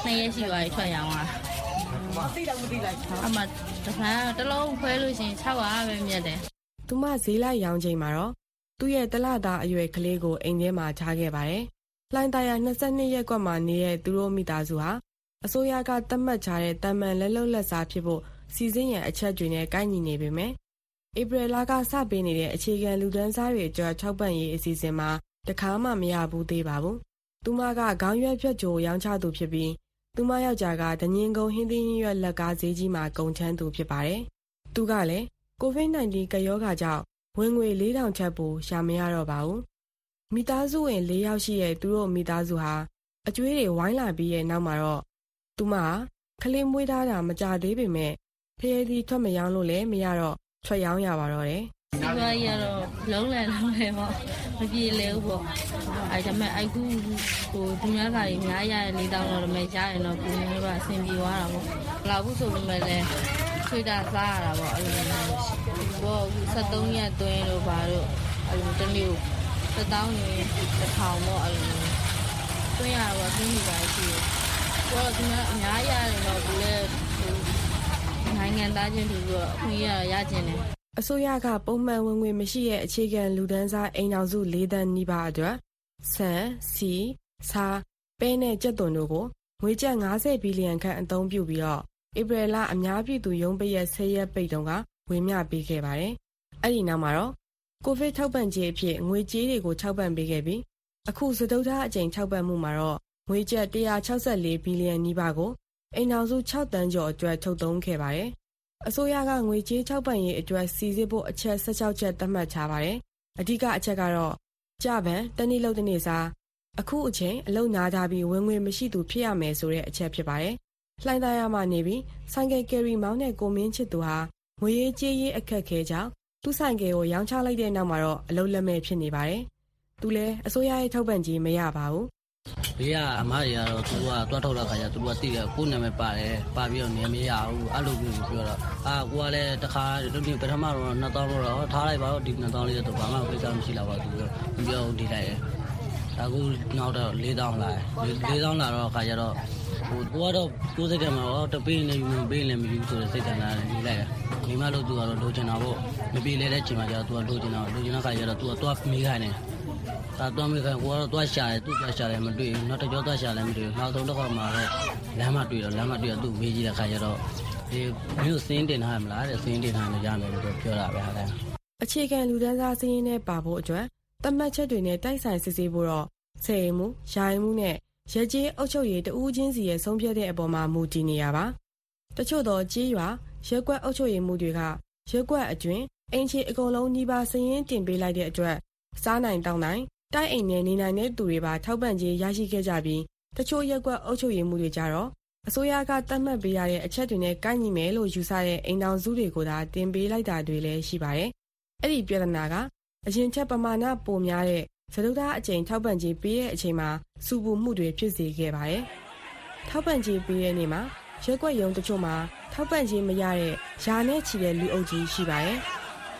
Speaker 14: နှစ်ရက်ရှိသွားပြီထွက်ရောင်းတာမသိတော့မသိလိုက်အမတခါတလုံးခွဲလို့ရှိရင်၆ရာပဲမြတ်တယ်
Speaker 13: သူမဈေးလိုက်ရောင်းချိန်မှာတော့သူ့ရဲ့တလသားအရွယ်ကလေးကိုအိမ်ထဲမှာထားခဲ့ပါတယ်လှိုင်သာယာ၂၂ရက်ကွက်မှာနေတဲ့သူတို့မိသားစုဟာအစိုးရကသတ်မှတ်ထားတဲ့တမန်လက်လုံလက်စားဖြစ်ဖို့စီစဉ်ရန်အချက်တွေနဲ့ကိုက်ညီနေပေမဲ့ဧပြီလကစပေးနေတဲ့အခြေခံလူဒန်းစားတွေအတွက်ထောက်ပံ့ရေးအစီအစဉ်မှာတခါမှမရဘူးသေးပါဘူး။သူမကခေါင်းရွက်ဖြတ်ကြိုရောင်းချသူဖြစ်ပြီးသူမယောက်ျားကဒညင်ကုန်းဟင်းသီးဟင်းရွက်လက်ကားဈေးကြီးမှာကုန်ချမ်းသူဖြစ်ပါတယ်။သူကလည်းကိုဗစ် -19 ကရောဂါကြောင့်ဝင်ငွေလေးထောင်ချက်ပိုရှာမရတော့ပါဘူး။မိသားစုဝင်၄ယောက်ရှိတဲ့သူတို့မိသားစုဟာအကျွေးတွေဝိုင်းလာပြီးရဲ့နောက်မှာတော့သူမကကလေးမွေးထားတာမကြသေးပေမဲ့ဖျဲသီးထွက်မရောင်းလို့လည်းမရတော့ထွက်ရောင်းရပါတော့တယ်
Speaker 14: ။ဒီဘက်ရတော့လုံးလဲလုံးလဲပေါ့မပြေလဲဘူးပေါ့။အဲဒါမဲ့အခုဟိုသူများစာတွေအများရတဲ့လေးတောင်းတော့လည်းရရင်တော့ကိုယ်မျိုးကအဆင်ပြေသွားတာပေါ့။လာဘူးဆိုပေမဲ့လည်းချွေတာစားရတာပေါ့အဲ့လိုမျိုး။ဘောအခုဆက်သုံးရက်သွင်းလို့ပါတော့အဲ့လိုတနေ့တစ်တောင်းနေတစ်ထောင်ပေါ့အဲ့လိုမျိုးသွင်းရတော့သွင်းနေပါရှိတယ်။ဘောသူများအများရတယ်တော့ကိုလည်းနိုင်ငံသားချင်းတူပြီးတော့အခွင့်အရေးရကျင်တယ်
Speaker 13: အစိုးရကပုံမှန်ဝင်ငွေမရှိတဲ့အခြေခံလူဒန်းစားအိမ်ထောင်စု၄သန်းနီးပါးအတွက်ဆန်စီဆာပဲနဲ့ကြက်သွန်တို့ကိုငွေကျပ်၅၀ဘီလီယံခန့်အသုံးပြုပြီးတော့ဧပြီလအများပြည်သူရုံးပိတ်ရက်၁၀ရက်ပိတ်တုန်းကဝေမျှပေးခဲ့ပါတယ်။အဲ့ဒီနောက်မှာတော့ကိုဗစ်ထောက်ပံ့ကြေးအဖြစ်ငွေကြေးတွေကိုထောက်ပံ့ပေးခဲ့ပြီးအခုစတုတ္ထအကြိမ်ထောက်ပံ့မှုမှာတော့ငွေကျပ်၁၆၄ဘီလီယံနီးပါးကိုအိမ်ထောင်စု၆တန်းကျော်အတွက်ထုတ်သုံးခဲ့ပါတယ်။အစိုးရကငွေကြေးထောက်ပံ့ရေးအတွက်စီစစ်ဖို့အချက်၁၆ချက်သတ်မှတ်ထားပါတယ်။အဓိကအချက်ကတော့ကြပန်တနေ့လောက်တနေ့စားအခုအချိန်အလုံနာထားပြီးဝင်ငွေမရှိသူဖြစ်ရမယ်ဆိုတဲ့အချက်ဖြစ်ပါတယ်။လှိုင်သာယာမှာနေပြီးဆိုင်ကယ်ကယ်ရီမောင်းတဲ့ကိုမင်းချစ်သူဟာငွေရေးကြေးရေးအခက်ခဲကြောင့်သူ့ဆိုင်ကယ်ကိုရောင်းချလိုက်တဲ့နောက်မှာတော့အလုံလက်မဲ့ဖြစ်နေပါတယ်။သူလည်းအစိုးရရဲ့ထောက်ပံ့ကြေးမရပါဘူး
Speaker 15: ။ဘေးကအမားတွေကတော့သူကတွားထုတ်လာခါကျသူကတိတယ်ကိုယ်နာမည်ပါတယ်ပါပြီးတော့နေမရဘူးအဲ့လိုမျိုးပြောတော့အာကိုကလည်းတခါဒီပထမတော့နှစ်သောင်းတော့ထားလိုက်ပါတော့ဒီနှစ်သောင်းလေးတော့ဘာမှကိစ္စမရှိတော့ပါဘူးပြောပြောဒီလိုက်တယ်ဒါကူနောက်တော့၄သောင်းလာ၄သောင်းလာတော့ခါကျတော့ဟိုကိုကတော့ကိုယ်စိတ်ထဲမှာတော့တပေးနေယူပေးနေမယူဆိုတဲ့စိတ်ဓာတ်နဲ့နေလိုက်တယ်မိမလို့သူကတော့လိုချင်တာပေါ့မပြေလဲတဲ့ချိန်မှာကျတော့သူကလိုချင်တာလိုချင်တဲ့ခါကျတော့သူကတွားမိခိုင်းတယ်ဒါတော့မိခိုင်းကိုကတော့တွားရှာတယ်သူ့တွားရှာတယ်မတွေ့ဘူးနောက်တစ်ကြောတွားရှာလည်းမတွေ့ဘူးနောက်ဆုံးတစ်ခါမှတော့လမ်းမတွေ့တော့လမ်းမတွေ့တော့သူ့မေးကြည့်တဲ့ခါကျတော့ဒီမျိုးစင်းတင်ထားမလားတဲ့စင်းတင်ထားလို့ရမယ်လို့ပြောတာပဲဟာလဲ
Speaker 13: အခြေခံလူဒန်းစားစင်းရင်းနဲ့ပါဖို့အတွက်တတ်မှတ်ချက်တွေနဲ့တိုက်ဆိုင်စစ်ဆေးဖို့တော့စေအိမ်မှုယာယီမှုနဲ့ရဲကြီးအုပ်ချုပ်ရေးတဦးချင်းစီရဲ့ဆုံးဖြတ်တဲ့အပေါ်မှာမူတည်နေရပါတချို့တော့ကြေးရွာရဲကွက်အုပ်ချုပ်ရေးမှုတွေကရဲကွက်အတွင်းအင်ချီအကုန်လုံးညီပါစည်ရင်းတင်ပေးလိုက်တဲ့အတွက်စားနိုင်တောင်းနိုင်တိုက်အိမ်နဲ့နေနိုင်တဲ့သူတွေပါထောက်ပံ့ကြေးရရှိခဲ့ကြပြီးတချို့ရဲကွက်အုပ်ချုပ်ရေးမှုတွေကြတော့အစိုးရကတတ်မှတ်ပေးရတဲ့အချက်တွေနဲ့ကိုက်ညီမယ်လို့ယူဆတဲ့အိမ်ထောင်စုတွေကိုသာတင်ပေးလိုက်တာတွေလည်းရှိပါတယ်အဲ့ဒီပြဿနာကအရင်ချက်ပမာဏပိုများတဲ့စတုတ္ထအကြိမ်ထောက်ပံ့ကြေးပေးတဲ့အချိန်မှာစူပူမှုတွေဖြစ်စေခဲ့ပါတယ်။ထောက်ပံ့ကြေးပေးတဲ့နေ့မှာရဲကွက်ရုံတချို့မှာထောက်ပံ့ကြေးမရတဲ့ယာနဲ့ချီတဲ့လူအုပ်ကြီးရှိပါတယ်။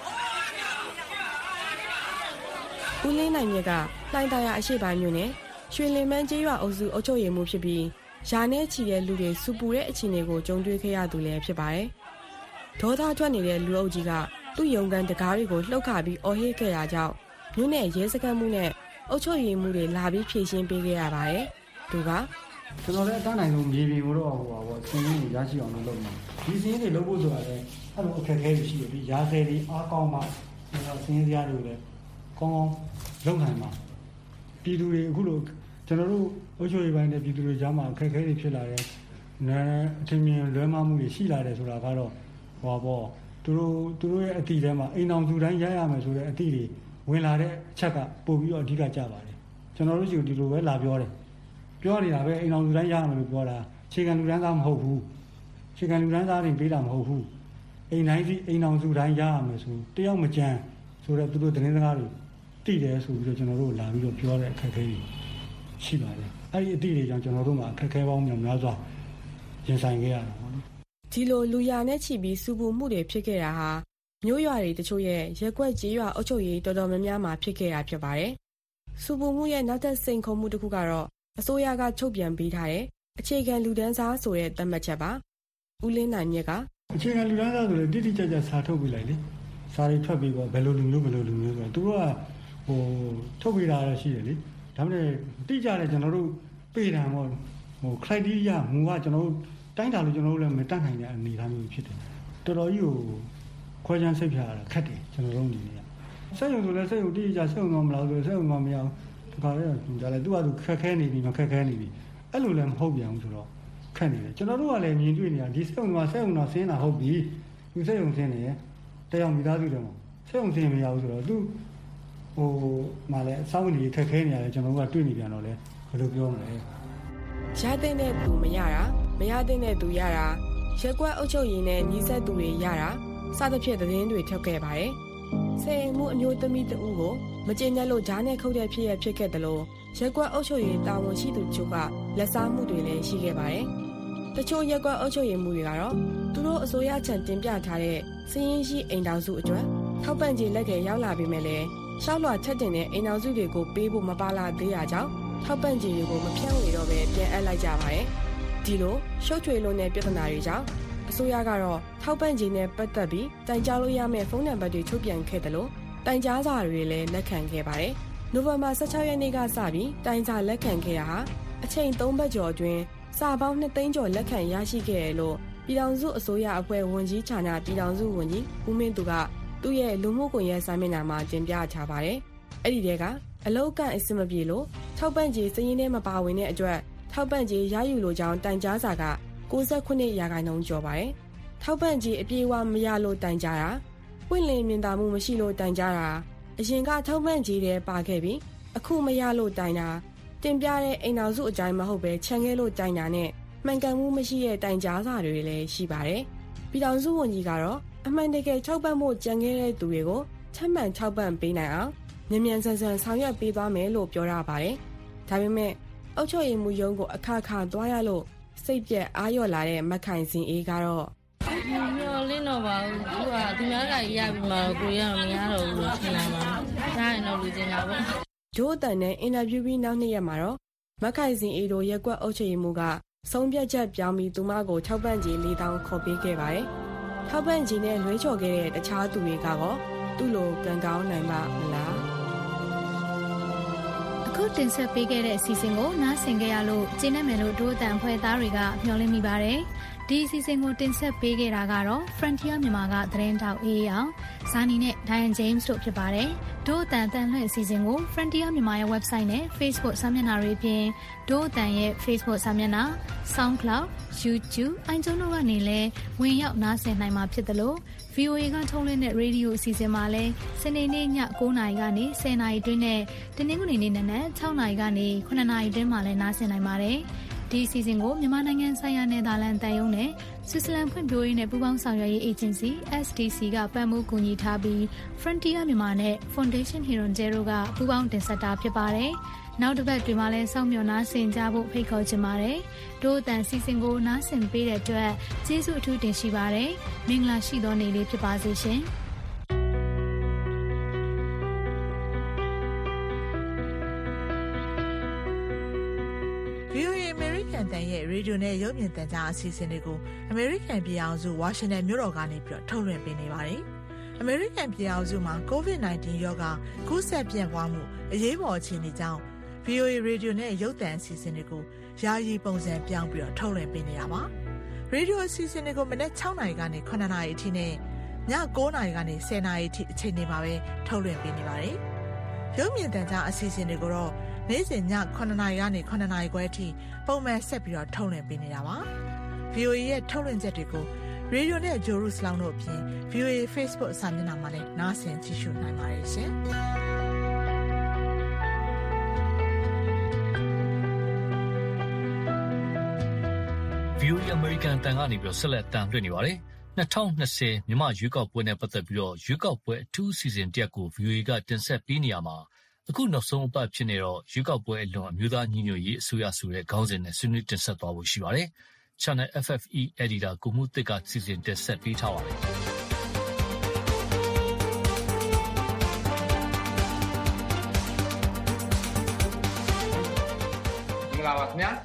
Speaker 13: ဦးလင်းနိုင်မြက်ကလှိုင်သာယာအရှိပိုင်းမြို့နယ်ရွှေလင်မန်းကျေးရွာအုပ်စုအုပ်ချုပ်ရေးမှူးဖြစ်ပြီးယာနဲ့ချီတဲ့လူတွေစူပူတဲ့အခြေအနေကိုကြုံတွေ့ခဲ့ရသူလည်းဖြစ်ပါတယ်။ဒေါသထွက်နေတဲ့လူအုပ်ကြီးကသူ့ရုံကန်တကားတွေကိုလှုပ်ခါပြီးအော်ဟစ်ခဲ့တာကြောင့်မြို့နယ်ရဲစခန်းမှုနဲ့အုပ်ချုပ်ရေးမှုတွေလာပြီးဖြည့်ရှင်းပေးခဲ့ရပါတယ်။သူက
Speaker 16: ကျွန်တော်လည်းအတန်းနိုင်ဆုံးမြေပြင်ကိုတော့ဟိုပါပေါ့ဆင်းရင်းတွေရရှိအောင်လုပ်နေဒီဆင်းရင်းတွေလုပ်ဖို့ဆိုတာလည်းအဲ့လိုအခက်အခဲတွေရှိတယ်ပြီးရာဆယ်တွေအားကောင်းမှကျွန်တော်ဆင်းရင်းစရာတွေလည်းကောင်းကောင်းလုပ်နိုင်မှာပြည်သူတွေအခုလိုကျွန်တော်တို့အုပ်ချုပ်ရေးပိုင်းနဲ့ပြည်သူတွေကြားမှာအခက်အခဲတွေဖြစ်လာတယ်။နာအထင်မြင်လွဲမှားမှုတွေရှိလာတယ်ဆိုတာကတော့ဟောပေါ့သူတို့သူတို့ရဲ့အတိထဲမှာအိမ်အောင်စုတိုင်းရရမယ်ဆိုတဲ့အတိတွေဝင်လာတဲ့အချက်ကပို့ပြီးတော့အဓိကကြပါတယ်ကျွန်တော်တို့ရှိဒီလိုပဲလာပြောတယ်ပြောနေတာပဲအိမ်အောင်လူတိုင်းရမယ်လို့ပြောတာခြေခံလူတိုင်းသားမဟုတ်ဘူးခြေခံလူတိုင်းသားတွေပေးတာမဟုတ်ဘူးအိမ်တိုင်းစီအိမ်အောင်စုတိုင်းရရမယ်ဆိုတယောက်မကြမ်းဆိုတော့သူတို့သတင်းစကားတွေတိတယ်ဆိုပြီးတော့ကျွန်တော်တို့လာပြီးတော့ပြောတဲ့အခက်အခဲတွေရှိပါတယ်အဲ့ဒီအတိတွေကြောင့်ကျွန်တော်တို့မှာအခက်အခဲပေါင်းများများစွာရင်ဆိုင်ခဲ့ရတာပေါ့နော်
Speaker 13: ဒီလိုလူရနဲ့ချီပြီးစူပူမှုတွေဖြစ်ခဲ့တာဟာမြို့ရွာတွေတချို့ရဲ့ရက်ွက်ကြေးရွာအုပ်ချုပ်ရေးတော်တော်များများမှာဖြစ်ခဲ့တာဖြစ်ပါတယ်။စူပူမှုရဲ့နောက်ထပ်စိန်ခေါ်မှုတစ်ခုကတော့အစိုးရကထုတ်ပြန်ပေးထားတဲ့အခြေခံလူတန်းစားဆိုတဲ့သတ်မှတ်ချက်ပါဦးလင်းနိုင်မြက်က
Speaker 16: အခြေခံလူတန်းစားဆိုလေတိတိကျကျစာထုတ်ပေးလိုက်လေစာတွေထွက်ပြီးတော့ဘယ်လိုလူမျိုးဘယ်လိုလူမျိုးဆိုတော့သူတို့ကဟိုထုတ်ပေးတာတော့ရှိတယ်လေဒါပေမဲ့တိကျတယ်ကျွန်တော်တို့ပေးတယ်ပေါ့ဟို criteria မူကကျွန်တော်တို့တိုင်းတာလို့ကျွန်တော်တို့လည်းမတတ်နိုင်တဲ့အနေအထားမျိုးဖြစ်တယ်တော်တော်ကြီးကိုခွဲခြမ်းစိတ်ဖြာရတာခက်တယ်ကျွန်တော်တို့အနေနဲ့ဆက်ရုံဆိုလဲဆက်ရုံတိကျဆက်ရုံတော့မလားဆိုဆက်ရုံတော့မရအောင်ဒီခါလေးကဒါလည်းသူကသူခက်ခဲနေပြီမခက်ခဲနေပြီအဲ့လိုလည်းမဟုတ်ပြန်ဘူးဆိုတော့ခက်နေတယ်ကျွန်တော်တို့ကလည်းမြင်တွေ့နေတာဒီဆက်ရုံကဆက်ရုံတော့ဆင်းတာဟုတ်ပြီသူဆက်ရုံဆင်းနေတယောက်မိသားစုတွေမှာဆက်ရုံဆင်းမရဘူးဆိုတော့သူဟိုမှလည်းအဆောင်ကြီးခက်ခဲနေရတယ်ကျွန်တော်တို့ကတွေ့နေပြန်တော့လဲဘယ်လိုပြောမလဲ
Speaker 13: ရတဲ့တဲ့သူမရတာမရတဲ့တဲ့သူရတာရက်ကွက်အုပ်ချုပ်ရေးနဲ့ညီဆက်သူတွေရတာစသဖြင့်သတင်းတွေထွက်ခဲ့ပါတယ်ဆယ်မှုအမျိုးသမီးတဦးကိုမကျေနပ်လို့ဂျားနဲ့ခုတ်တဲ့ဖြစ်ရဖြစ်ခဲ့တယ်လို့ရက်ကွက်အုပ်ချုပ်ရေးတာဝန်ရှိသူချုပ်ကလက်စားမှုတွေလည်းရှိခဲ့ပါတယ်တချို့ရက်ကွက်အုပ်ချုပ်ရေးမှုတွေကတော့သူတို့အစိုးရချန်တင်ပြထားတဲ့စည်ရင်းရှိအိမ်တော်စုအတွက်ထောက်ပံ့ကြေးလက်ကျရောက်လာပြီမဲ့လည်းရှောက်လွှာချက်တင်တဲ့အိမ်တော်စုတွေကိုပေးဖို့မပါလာသေးတာကြောင့်ထောက်ပံ့ကြေးတွေကိုမဖြန့်ဝေတော့ပဲပြန်အပ်လိုက်ကြပါတယ်ဒီလိုရှုပ်ထွေးလွန်းတဲ့ပြဿနာတွေကြောင့်အစိုးရကတော့ထောက်ပံ့ကြေးနဲ့ပတ်သက်ပြီးတိုင်ကြားလို့ရမယ့်ဖုန်းနံပါတ်တွေထုတ်ပြန်ခဲ့တယ်လို့တိုင်ကြားစာတွေလည်းလက်ခံခဲ့ပါတယ်နိုဝင်ဘာဆယ့်ခြောက်ရက်နေ့ကစပြီးတိုင်စာလက်ခံခဲ့တာဟာအချိန်သုံးပတ်ကျော်အတွင်းစာပေါင်းနှစ်သိန်းကျော်လက်ခံရရှိခဲ့တယ်လို့ပြည်ထောင်စုအစိုးရအဖွဲ့ဝန်ကြီးဌာနပြည်ထောင်စုဝန်ကြီးဦးမင်းသူကသူ့ရဲ့လူမှုကွန်ရက်စာမျက်နှာမှာတင်ပြထားပါတယ်အဲ့ဒီတဲကအလောက်ကန်အစမပြေလို့ထောက်ပံ့ကြေးစည်ရင်းထဲမပါဝင်တဲ့အတွက်ထောက်ပံ့ကြေးရယူလိုကြောင်းတိုင်ကြားစာကကိုးဆယ်ခုနှစ်ရာခိုင်နှုန်းကျော်ပါတယ်ထောက်ပံ့ကြေးအပြေးအဝမရလို့တိုင်ကြားတာပွင့်လင်းမြင်သာမှုမရှိလို့တိုင်ကြားတာအရင်ကထောက်ပံ့ကြေးတွေပါခဲ့ပြီးအခုမရလို့တိုင်တာတင်ပြတဲ့အိမ်တော်စုအကြိုင်မဟုတ်ပဲခြံခဲလို့တိုင်တာနဲ့မှန်ကန်မှုမရှိတဲ့တိုင်ကြားစာတွေလည်းရှိပါတယ်ပြည်ထောင်စုဝန်ကြီးကတော့အမှန်တကယ်ထောက်ပံ့ဖို့ကြံခဲ့တဲ့သူတွေကိုထပ်မံထောက်ပံ့ပေးနိုင်အောင်မြန်မြန်ဆန်ဆန်ဆောင်ရွက်ပေးသွားမယ်လို့ပြောရပါတယ်ဒါပေမဲ့အုပ်ချုပ်ရေးမှုရုံးကိုအခါခါသွားရလို့စိတ်ပြက်အားလျော့လာတဲ့မခိုင်စင်အေးကတော့
Speaker 14: မျောလင်းတော့ပါဘူးသူကသူများကရပြီးမှကိုရမရတော့ဘူးလို့ထင်လာပါဒါရင်တော့လူချင်းတာပေါ့
Speaker 13: ဂျိုးအတန်နဲ့အင်တာဗျူးပြီးနောက်နှစ်ရက်မှာတော့မခိုင်စင်အေးတို့ရက်ကွက်အုပ်ချုပ်ရေးမှုကဆုံးဖြတ်ချက်ပြောင်းပြီးသူမကိုထောက်ပံ့ကြေးလေးတောင်းခေါ်ပေးခဲ့ပါတယ်ထောက်ပံ့ကြေးနဲ့လွှဲချော်ခဲ့တဲ့တခြားသူတွေကတော့သူ့လိုကံကောင်းနိုင်ပါမလား
Speaker 12: အခုတင်ဆက်ပေးခဲ့တဲ့အစီအစဉ်ကိုနားဆင်ကြရလို့ကျေနပ်မယ်လို့ဒို့အတန်ဖွဲ့သားတွေကမျှော်လင့်မိပါတယ်ဒီအစီအစဉ်ကိုတင်ဆက်ပေးခဲ့တာကတော့ Frontier မြန်မာကသတင်းတောက်အေးအောင်ဇာနီနဲ့ Diane James တို့ဖြစ်ပါတယ်ဒို့အတန်တန်လှည့်အစီအစဉ်ကို Frontier မြန်မာရဲ့ website နဲ့ Facebook စာမျက်နှာတွေအပြင်ဒို့အတန်ရဲ့ Facebook စာမျက်နှာ SoundCloud YouTube အိုင်ကျုံတို့ကနေလည်းဝင်ရောက်နားဆင်နိုင်မှာဖြစ်တယ်လို့ ဗွီအိုအေ ကထုတ်လွှင့်တဲ့ရေဒီယိုအစီအစဉ်မှာလည်းစနေနေ့ည၉နာရီကနေ၁၀နာရီတွင်းနဲ့တနင်္ဂနွေနေ့နနက်၆နာရီကနေခုနှစ်နာရီတွင်းမှာလည်းနားဆင်နိုင်ပါတယ်ဒီအစီအစဉ်ကိုမြန်မာနိုင်ငံဆိုင်ရာနယ်သာလန်တန်ယုံနဲ့ဆွစ်ဇာလန်ဖွံ့ဖြိုးရေးနဲ့ပူးပေါင်းဆောင်ရွက်ရေးအေဂျင်စီ အက်စ် ဒီ စီ ကပံ့ပိုးကူညီထားပြီး Frontier မြန်မာနဲ့ Foundation Heron Zero ကပူးပေါင်းတင်ဆက်တာဖြစ်ပါတယ်။နောက်တစ်ပတ်ဒီမှာလဲစောင့်မျှော်နားဆင်ကြဖို့ဖိတ်ခေါ်ချင်ပါတယ်။ဒို့အတန်စီစဉ်ကိုနားဆင်ပေးတဲ့အတွက်ကျေးဇူးအထူးတင်ရှိပါတယ်။မင်္ဂလာရှိသောနေ့လေးဖြစ်ပါစေရှင်။
Speaker 4: တန်ရဲ့ရေဒီယိုနဲ့ရုပ်မြင်သံကြားအစီအစဉ်တွေကိုအမေရိကန်ပြည်အောင်စုဝါရှင်တန်မြို့တော်ကနေပြီးတော့ထုတ်လွှင့်ပေးနေပါတယ်။အမေရိကန်ပြည်အောင်စုမှာ ကိုဗစ် nineteen ရောဂါကူးစက်ပြန့်ပွားမှုအရေးပေါ်အခြေအနေကြောင့် ဗွီအိုအေ ရေဒီယိုနဲ့ရုပ်သံအစီအစဉ်တွေကိုယာယီပုံစံပြောင်းပြီးတော့ထုတ်လွှင့်ပေးနေတာပါ။ရေဒီယိုအစီအစဉ်တွေကိုမနက်၆နာရီကနေခုနှစ်နာရီအထိနဲ့ည၉နာရီကနေ၁၀နာရီအထိအချိန်တွေမှာပဲထုတ်လွှင့်ပေးနေပါတယ်။ရုပ်မြင်သံကြားအစီအစဉ်တွေကိုတော့နေ့စဉ်ညခုနှစ်နာရီကနေခုနှစ်နာရီခွဲအထိပုံမှန်ဆက်ပြီးတော့ထုတ်လွှင့်ပေးနေတာပါ။ ဗွီအိုအေ ရဲ့ထုတ်လွှင့်ချက်တွေကိုရေဒီယိုနဲ့ဂျိုရုစလောင်းတို့အပြင် ဗွီအိုအေ Facebook စာမျက်နှာမှာလည်းနားဆင်ကြည့်ရှုနိုင်ပါတယ်ရှင်။
Speaker 17: ဗွီအိုအေ American တန်ကနေပြီးတော့ဆက်လက်တန်လွှင့်နေပါတယ်။၂၀၂၀မြန်မာရွေးကောက်ပွဲနဲ့ပတ်သက်ပြီးတော့ရွေးကောက်ပွဲအထူးအစီအစဉ်တစ်ရပ်ကို ဗွီအိုအေကတင်ဆက်ပေးနေရမှာအခုနောက်ဆုံးအပတ်ဖြစ်နေတော့ရွေးကောက်ပွဲအလွန်အမျိုးသားညီညွတ်ရေးအစိုးရဆိုတဲ့ခေါင်းစဉ်နဲ့ဆွေးနွေးတင်ဆက်သွားဖို့ရှိပါတယ်။ Channel အက်ဖ် အက်ဖ် အီ Editor ကိုမှုတစ်ကစီစဉ်တင်ဆက်ပေးထားပါတယ်။
Speaker 18: မင်္ဂလာပါခင်ဗျာ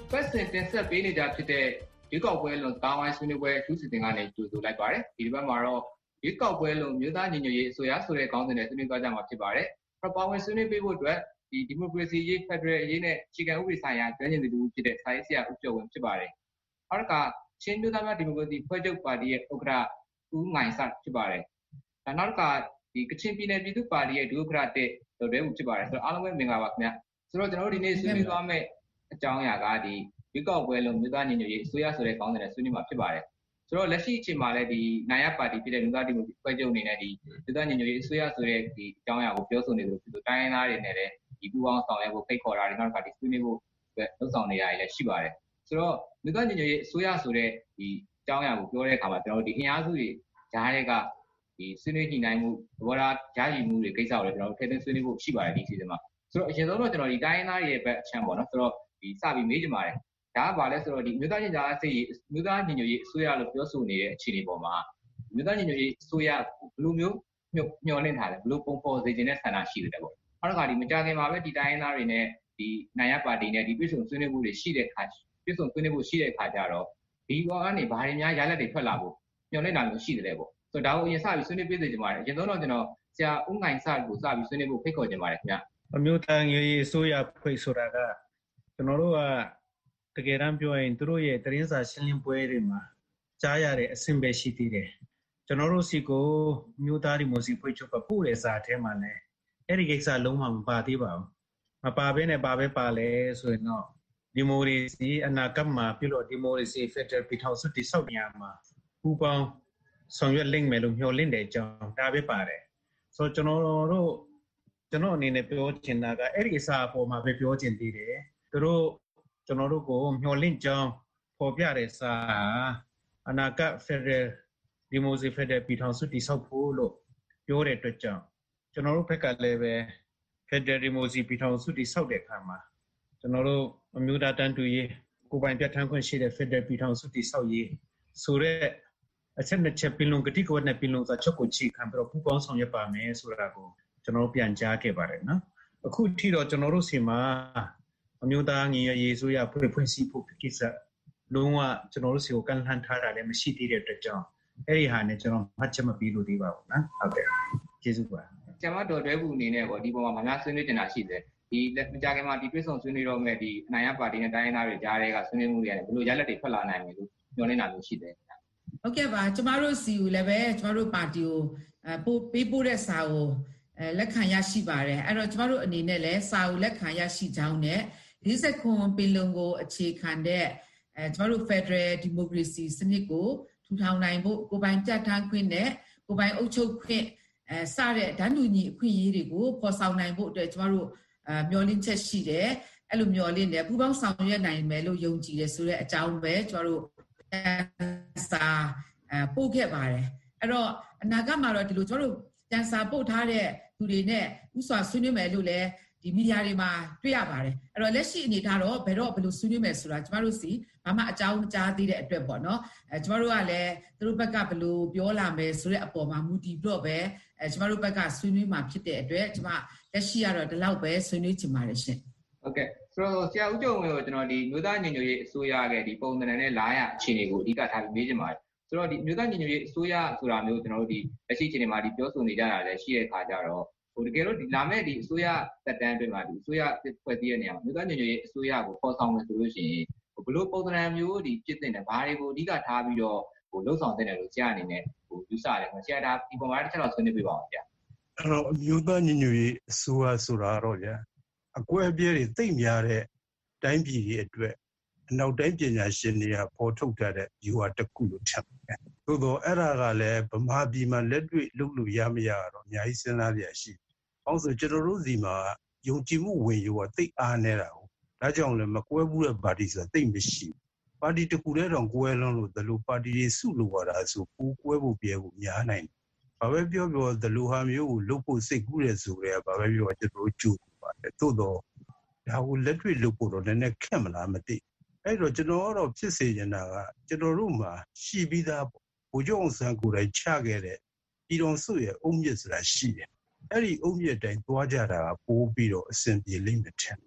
Speaker 18: ပတ်စင်တင်ဆက်ပေးနေကြဖြစ်တဲ့ရွေးကောက်ပွဲလွန်တာဝန်ဆွေးနွေးပွဲအထူးစီစဉ်ကနေကြိုဆိုလိုက်ပါတယ်ဒီဘက်မှာတော့ရွေးကောက်ပွဲလွန်မြို့သားညီညွတ်ရေးအစိုးရဆိုတဲ့ခေါင်းစဉ်နဲ့ဆွေးနွေးသွားကြမှာဖြစ်ပါတယ်ပါဝင်ဆွေးနွေးပေးဖို့အတွက်ဒီဒီမိုကရေစီရေးဖက်ဒရယ်ရေးနဲ့အခြေခံဥပဒေဆိုင်ရာကျွမ်းကျင်သူဖြစ်တဲ့စာရေးဆရာဦးကျော်ဝင်းဖြစ်ပါတယ်။အောက်ကချင်းမျိုးသားများဒီမိုကရေစီဖွဲ့ချုပ်ပါတီရဲ့ဥက္ကဋ္ဌဦးငိုင်ဆတ်ဖြစ်ပါတယ်။နောက်ကဒီကချင်ပြည်နယ်ပြည်သူ့ပါတီရဲ့ဒုဥက္ကဋ္ဌတဲ့ဒေါ်ရဲဦးဖြစ်ပါတယ်။ဆိုတော့အားလုံးပဲမင်္ဂလာပါခင်ဗျ။ဆိုတော့ကျွန်တော်တို့ဒီနေ့ဆွေးနွေးသွားမယ့်အကြောင်းအရာကဒီရွေးကောက်ပွဲလုံးမျိုးသားညီညွတ်ရေးအစိုးရဆိုတဲ့ခေါင်းစဉ်နဲ့ဆွေးနွေးမှာဖြစ်ပါတယ်။ဆိုတော့လက်ရှိအချိန်မှာလည်းဒီနိုင်ရပါတီဖြစ်တဲ့မျိုးသားဒီမိုကရေစီဖွဲ့ချုပ်အနေနဲ့ဒီမျိုးသားညီညွတ်ရေးအစိုးရဆိုတဲ့ဒီအကြောင်းအရာကိုပြောဆိုနေလို့ဖြစ်လို့တိုင်းရင်းသားတွေနဲ့လည်းဒီပူပေါင်းဆောင်ရွက်ဖို့ဖိတ်ခေါ်တာတွေနောက်ကဒီဆွေးနွေးဖို့လုပ်ဆောင်နေရလည်းရှိပါတယ်ဆိုတော့မြို့သားညီညွတ်ရေးအစိုးရဆိုတဲ့ဒီအကြောင်းအရာကိုပြောတဲ့အခါမှာကျွန်တော်တို့ဒီအင်အားစုတွေဂျားတွေကဒီဆွေးနွေးညှိနှိုင်းမှုဘောရာဂျားကြီးမှုတွေကိစ္စကိုလည်းကျွန်တော်တို့ထည့်သွင်းဆွေးနွေးဖို့ရှိပါတယ်ဒီစီစဉ်မှာဆိုတော့အရင်ဆုံးတော့ကျွန်တော်ဒီတိုင်းရင်းသားတွေရဲ့ဘက်အချမ်းပေါ့နော်ဆိုတော့ဒီစပြီးမေးကြပါတယ်ဒါကဘာလဲဆိုတော့ဒီမြို့သားညီညွတ်ရေးမြို့သားညီညွတ်ရေးအစိုးရလို့ပြောဆိုနေတဲ့အခြေအနေပေါ်မှာမြို့သားညီညွတ်ရေးအစိုးရဘယ်လိုမျိုးမျှော်လင့်ထားလဲဘယ်လိုပုံဖော်စေချင်တဲ့ဆန္ဒရှိတယ်ပေါ့အောက်ကဒီမကြခင်မှာပဲဒီတိုင်းရင်းသားတွေနဲ့ဒီနိုင်ရပါတီနဲ့ဒီပြည်စုံဆွေးနွေးမှုတွေရှိတဲ့အခါပြည်စုံဆွေးနွေးမှုရှိတဲ့အခါကျတော့ဒီဘောကနေဘာတွေများရလက်တွေထွက်လာဖို့ညှော်လင့်တာမျိုးရှိတယ်ပေါ့ဆိုတော့ဒါကိုအရင်စပြီးဆွေးနွေးပေးစေချင်ပါတယ်အရင်ဆုံးတော့ကျွန်တော်ဆရာဦးငိုင်ဆတ်ကိုစပြီးဆွေးနွေးဖို့ဖိတ်ခေါ်ချင်ပါတယ်ခင်ဗျ
Speaker 19: အမျိုးသားညီညွတ်ရေးအစိုးရဖွဲ့ဆိုတာကကျွန်တော်တို့ကတကယ်တမ်းပြောရင်သူတို့ရဲ့တရင်စာရှင်းလင်းပွဲတွေမှာကြားရတဲ့အဆင့်ပဲရှိသေးတယ်ကျွန်တော်တို့စီကိုမျိုးသားဒီမိုစီဖွဲ့ချုပ်ကပို့တဲ့စာထဲမှာလည်းအဲ့ဒီကိစ္စလုံးဝမပါသေးပါဘူးမပါဘဲနဲ့ပါပဲပါလဲဆိုရင်တော့ဒီမိုကရေစီအနာဂတ်မှာပြုလို့ဒီမိုကရေစီဖက်ဒရယ်ပြည်ထောင်စုတည်ဆောက်နေရမှာပူပေါင်းဆောင်ရွက်လိမ့်မယ်လို့မျှော်လင့်တဲ့အကြောင်းဒါပဲပါတယ်ဆိုတော့ကျွန်တော်တို့ကျွန်တော်အနေနဲ့ပြောချင်တာကအဲ့ဒီအစားအပေါ်မှာပဲပြောချင်သေးတယ်သူတို့ကျွန်တော်တို့ကိုမျှော်လင့်ကြောင်းပေါ်ပြတဲ့စာအနာဂတ်ဖက်ဒရယ်ဒီမိုကရေစီဖက်ဒရယ်ပြည်ထောင်စုတည်ဆောက်ဖို့လို့ပြောတဲ့အတွက်ကြောင့်ကျွန်တော်တို့ဘက်ကလည်းပဲဖက်ဒရယ်ဒီမိုကရေစီပြည်ထောင်စုတည်ဆောက်တဲ့အခါမှာကျွန်တော်တို့အမျိုးသားတန်းတူရေးကိုယ်ပိုင်ပြဋ္ဌာန်းခွင့်ရှိတဲ့ဖက်ဒရယ်ပြည်ထောင်စုတည်ဆောက်ရေးဆိုတဲ့အချက်နှစ်ချက်ပြည်လုံးကတိကဝတ်နဲ့ပြည်လုံးစာချုပ်ကိုချီခံပြီးတော့ပူးပေါင်းဆောင်ရွက်ပါမယ်ဆိုတာကိုကျွန်တော်တို့ပြန်ကြားခဲ့ပါတယ်နော်အခုထိတော့ကျွန်တော်တို့စီမှာအမျိုးသားညီညွတ်ရေးအစိုးရဖွဲ့ဖွဲ့စည်းဖို့ကိစ္စလုံးဝကျွန်တော်တို့စီကိုကန့်လန့်ထားတာလည်းမရှိသေးတဲ့အတွက်ကြောင့်အဲ့ဒီဟာနဲ့ကျွန်တော်မှတ်ချက်မပြီးလို့သေးပါဘူးနော်ဟုတ်ကဲ့ကျေးဇူးပါ
Speaker 18: ကျမတော်တွဲဘူးအနေနဲ့ပေါ့ဒီပေါ်မှာမများဆွေးနွေးတင်တာရှိတယ်ဒီလက်မကြခင်မှာဒီပြည်ဆောင်ဆွေးနွေးတော့မဲ့ဒီအနိုင်ရပါတီနဲ့တိုင်းရင်းသားတွေကြားတွေကဆွေးနွေးမှုတွေရတယ်ဘယ်လိုရလက်တွေထွက်လာနိုင်မယ်လို့ညွှန်နေတာမျိုးရှိတယ်
Speaker 20: ဟုတ်ကဲ့ပါကျမတို့စီကိုလည်းပဲကျမတို့ပါတီကိုအပို့ပေးပို့တဲ့စာကိုအဲလက်ခံရရှိပါတယ်အဲ့တော့ကျမတို့အနေနဲ့လည်းစာကိုလက်ခံရရှိကြောင်းနဲ့ဒီစက်ခွန်ပင်လုံကိုအခြေခံတဲ့အဲကျမတို့ Federal Democracy စနစ်ကိုထူထောင်နိုင်ဖို့ကိုယ်ပိုင်ပြဋ္ဌာန်းခွင့်နဲ့ကိုယ်ပိုင်အုပ်ချုပ်ခွင့်အဲစတဲ့ဓာတ်ညညီအခွင့်အရေးတွေကိုပေါ်ဆောင်နိုင်ဖို့အတွက်ကျမတို့အမျှော်လင့်ချက်ရှိတယ်အဲ့လိုမျှော်လင့်တယ်ပူးပေါင်းဆောင်ရွက်နိုင်မယ်လို့ယုံကြည်တယ်ဆိုတဲ့အကြောင်းပဲကျမတို့စာအပို့ခဲ့ပါတယ်အဲ့တော့အနာဂတ်မှာတော့ဒီလိုကျမတို့တန်စာပို့ထားတဲ့သူတွေနဲ့ဥစွာဆွေးနွေးမယ်လို့လည်းဒီမီဒီယာတွေမှာတွေ့ရပါတယ်အဲ့တော့လက်ရှိအနေထားတော့ဘယ်တော့ဘယ်လိုဆွေးနွေးမယ်ဆိုတာကျမတို့စီဘာမှအကြောင်းမကြားသေးတဲ့အတွက်ပေါ့နော်အဲကျမတို့ကလည်းသူတို့ဘက်ကဘယ်လိုပြောလာမယ်ဆိုတဲ့အပေါ်မှာမူတည်ပြီးတော့ပဲအဲကျမတို့ဘက်ကဆွေးနွေးမှာဖြစ်တဲ့အတွက်ကျမလက်ရှိကတော့ဒီလောက်ပဲဆွေးနွေးချင်ပါတယ်ရှင်
Speaker 18: ဟုတ်ကဲ့ဆိုတော့ဆရာဦးကျော်ဝင်းကိုကျွန်တော်ဒီမြို့သားညီညွတ်ရေးအစိုးရရဲ့ဒီပုံသဏ္ဍာန်နဲ့လာရအခြေအနေကိုအဓိကထားပြီးမေးချင်ပါတယ်ဆိုတော့ဒီမြို့သားညီညွတ်ရေးအစိုးရဆိုတာမျိုးကျွန်တော်တို့ဒီလက်ရှိအခြေအနေမှာဒီပြောဆိုနေကြတာလည်းရှိတဲ့အခါကျတော့ဟိုတကယ်လို့ဒီလာမဲ့ဒီအစိုးရတက်တန်းအတွင်းမှာဒီအစိုးရဖွဲ့စည်းရနေအောင်မြို့သားညီညွတ်ရေးအစိုးရကိုပေါ်ဆောင်မယ်ဆိုလို့ရှိရင်ဘယ်လိုပုံသဏ္ဍာန်မျိုးဒီဖြစ်တဲ့ဘာတွေကိုအဓိကထားပြီးတော့ဟိုလှုပ်ဆောင်တဲ့လို့ဆရာအနေနဲ့ဟိုယူဆတယ်ဆရာဒါဒီပုံမှာတစ်ချက်တော့ဆွေးနွေးပြပါအောင်ဗျာ
Speaker 21: အဲ့တော့မြို့သားညီညွတ်ရေးအစိုးရဆိုတာတော့ဗျာအကွဲအပြဲတွေသိမ့်များတဲ့တိုင်းပြည်ရဲ့အတွက်အနောက်တိုင်းပညာရှင်တွေကပေါ်ထုတ်ထားတဲ့ယူဝါတစ်ခုလို့ထင်တယ်။သို့တော့အဲ့ဒါကလည်းဗမာပြည်မှာလက်တွေ့လုပ်လို့ရမရတော့အများကြီးစဉ်းစားရရှိတယ်။ဘာလို့ဆိုကျွန်တော်တို့စီမှာယုံကြည်မှုဝင်ယူကသိအားနေတာကိုဒါကြောင့်လည်းမကွဲဘူးတဲ့ပါတီဆိုတာသိမရှိဘူး။ပါတီတစ်ခုတည်းတော့ကွဲလွန်းလို့ဒီလိုပါတီတွေစုလို့ရတာဆိုပူကွဲဖို့ပြဲဖို့များနိုင်တယ်။ဘာပဲပြောပြောဒီလိုဟာမျိုးကိုလုပ်ဖို့စိတ်ကူးတယ်ဆိုရဲဘာပဲပြောကျွန်တော်တို့ကြိုးပါတယ်။သို့တော့ဒါကိုလက်တွေ့လုပ်ဖို့တော့လည်းနည်းခက်မလားမသိအဲ့တော့ကျွန်တော်ကတော့ဖြစ်စေချင်တာကကျွန်တော်တို့မှာရှိပြီးသားဗိုလ်ချုပ်အောင်ဆန်းကိုယ်တိုင်ချခဲ့တဲ့ပြည်တော်စုရဲ့အုံမြစ်ဆိုတာရှိတယ်အဲ့ဒီအုံမြစ်တိုင်းသွားကြတာကပိုးပြီးတော့အဆင်ပြေလိမ့်မယ်ထင်တယ်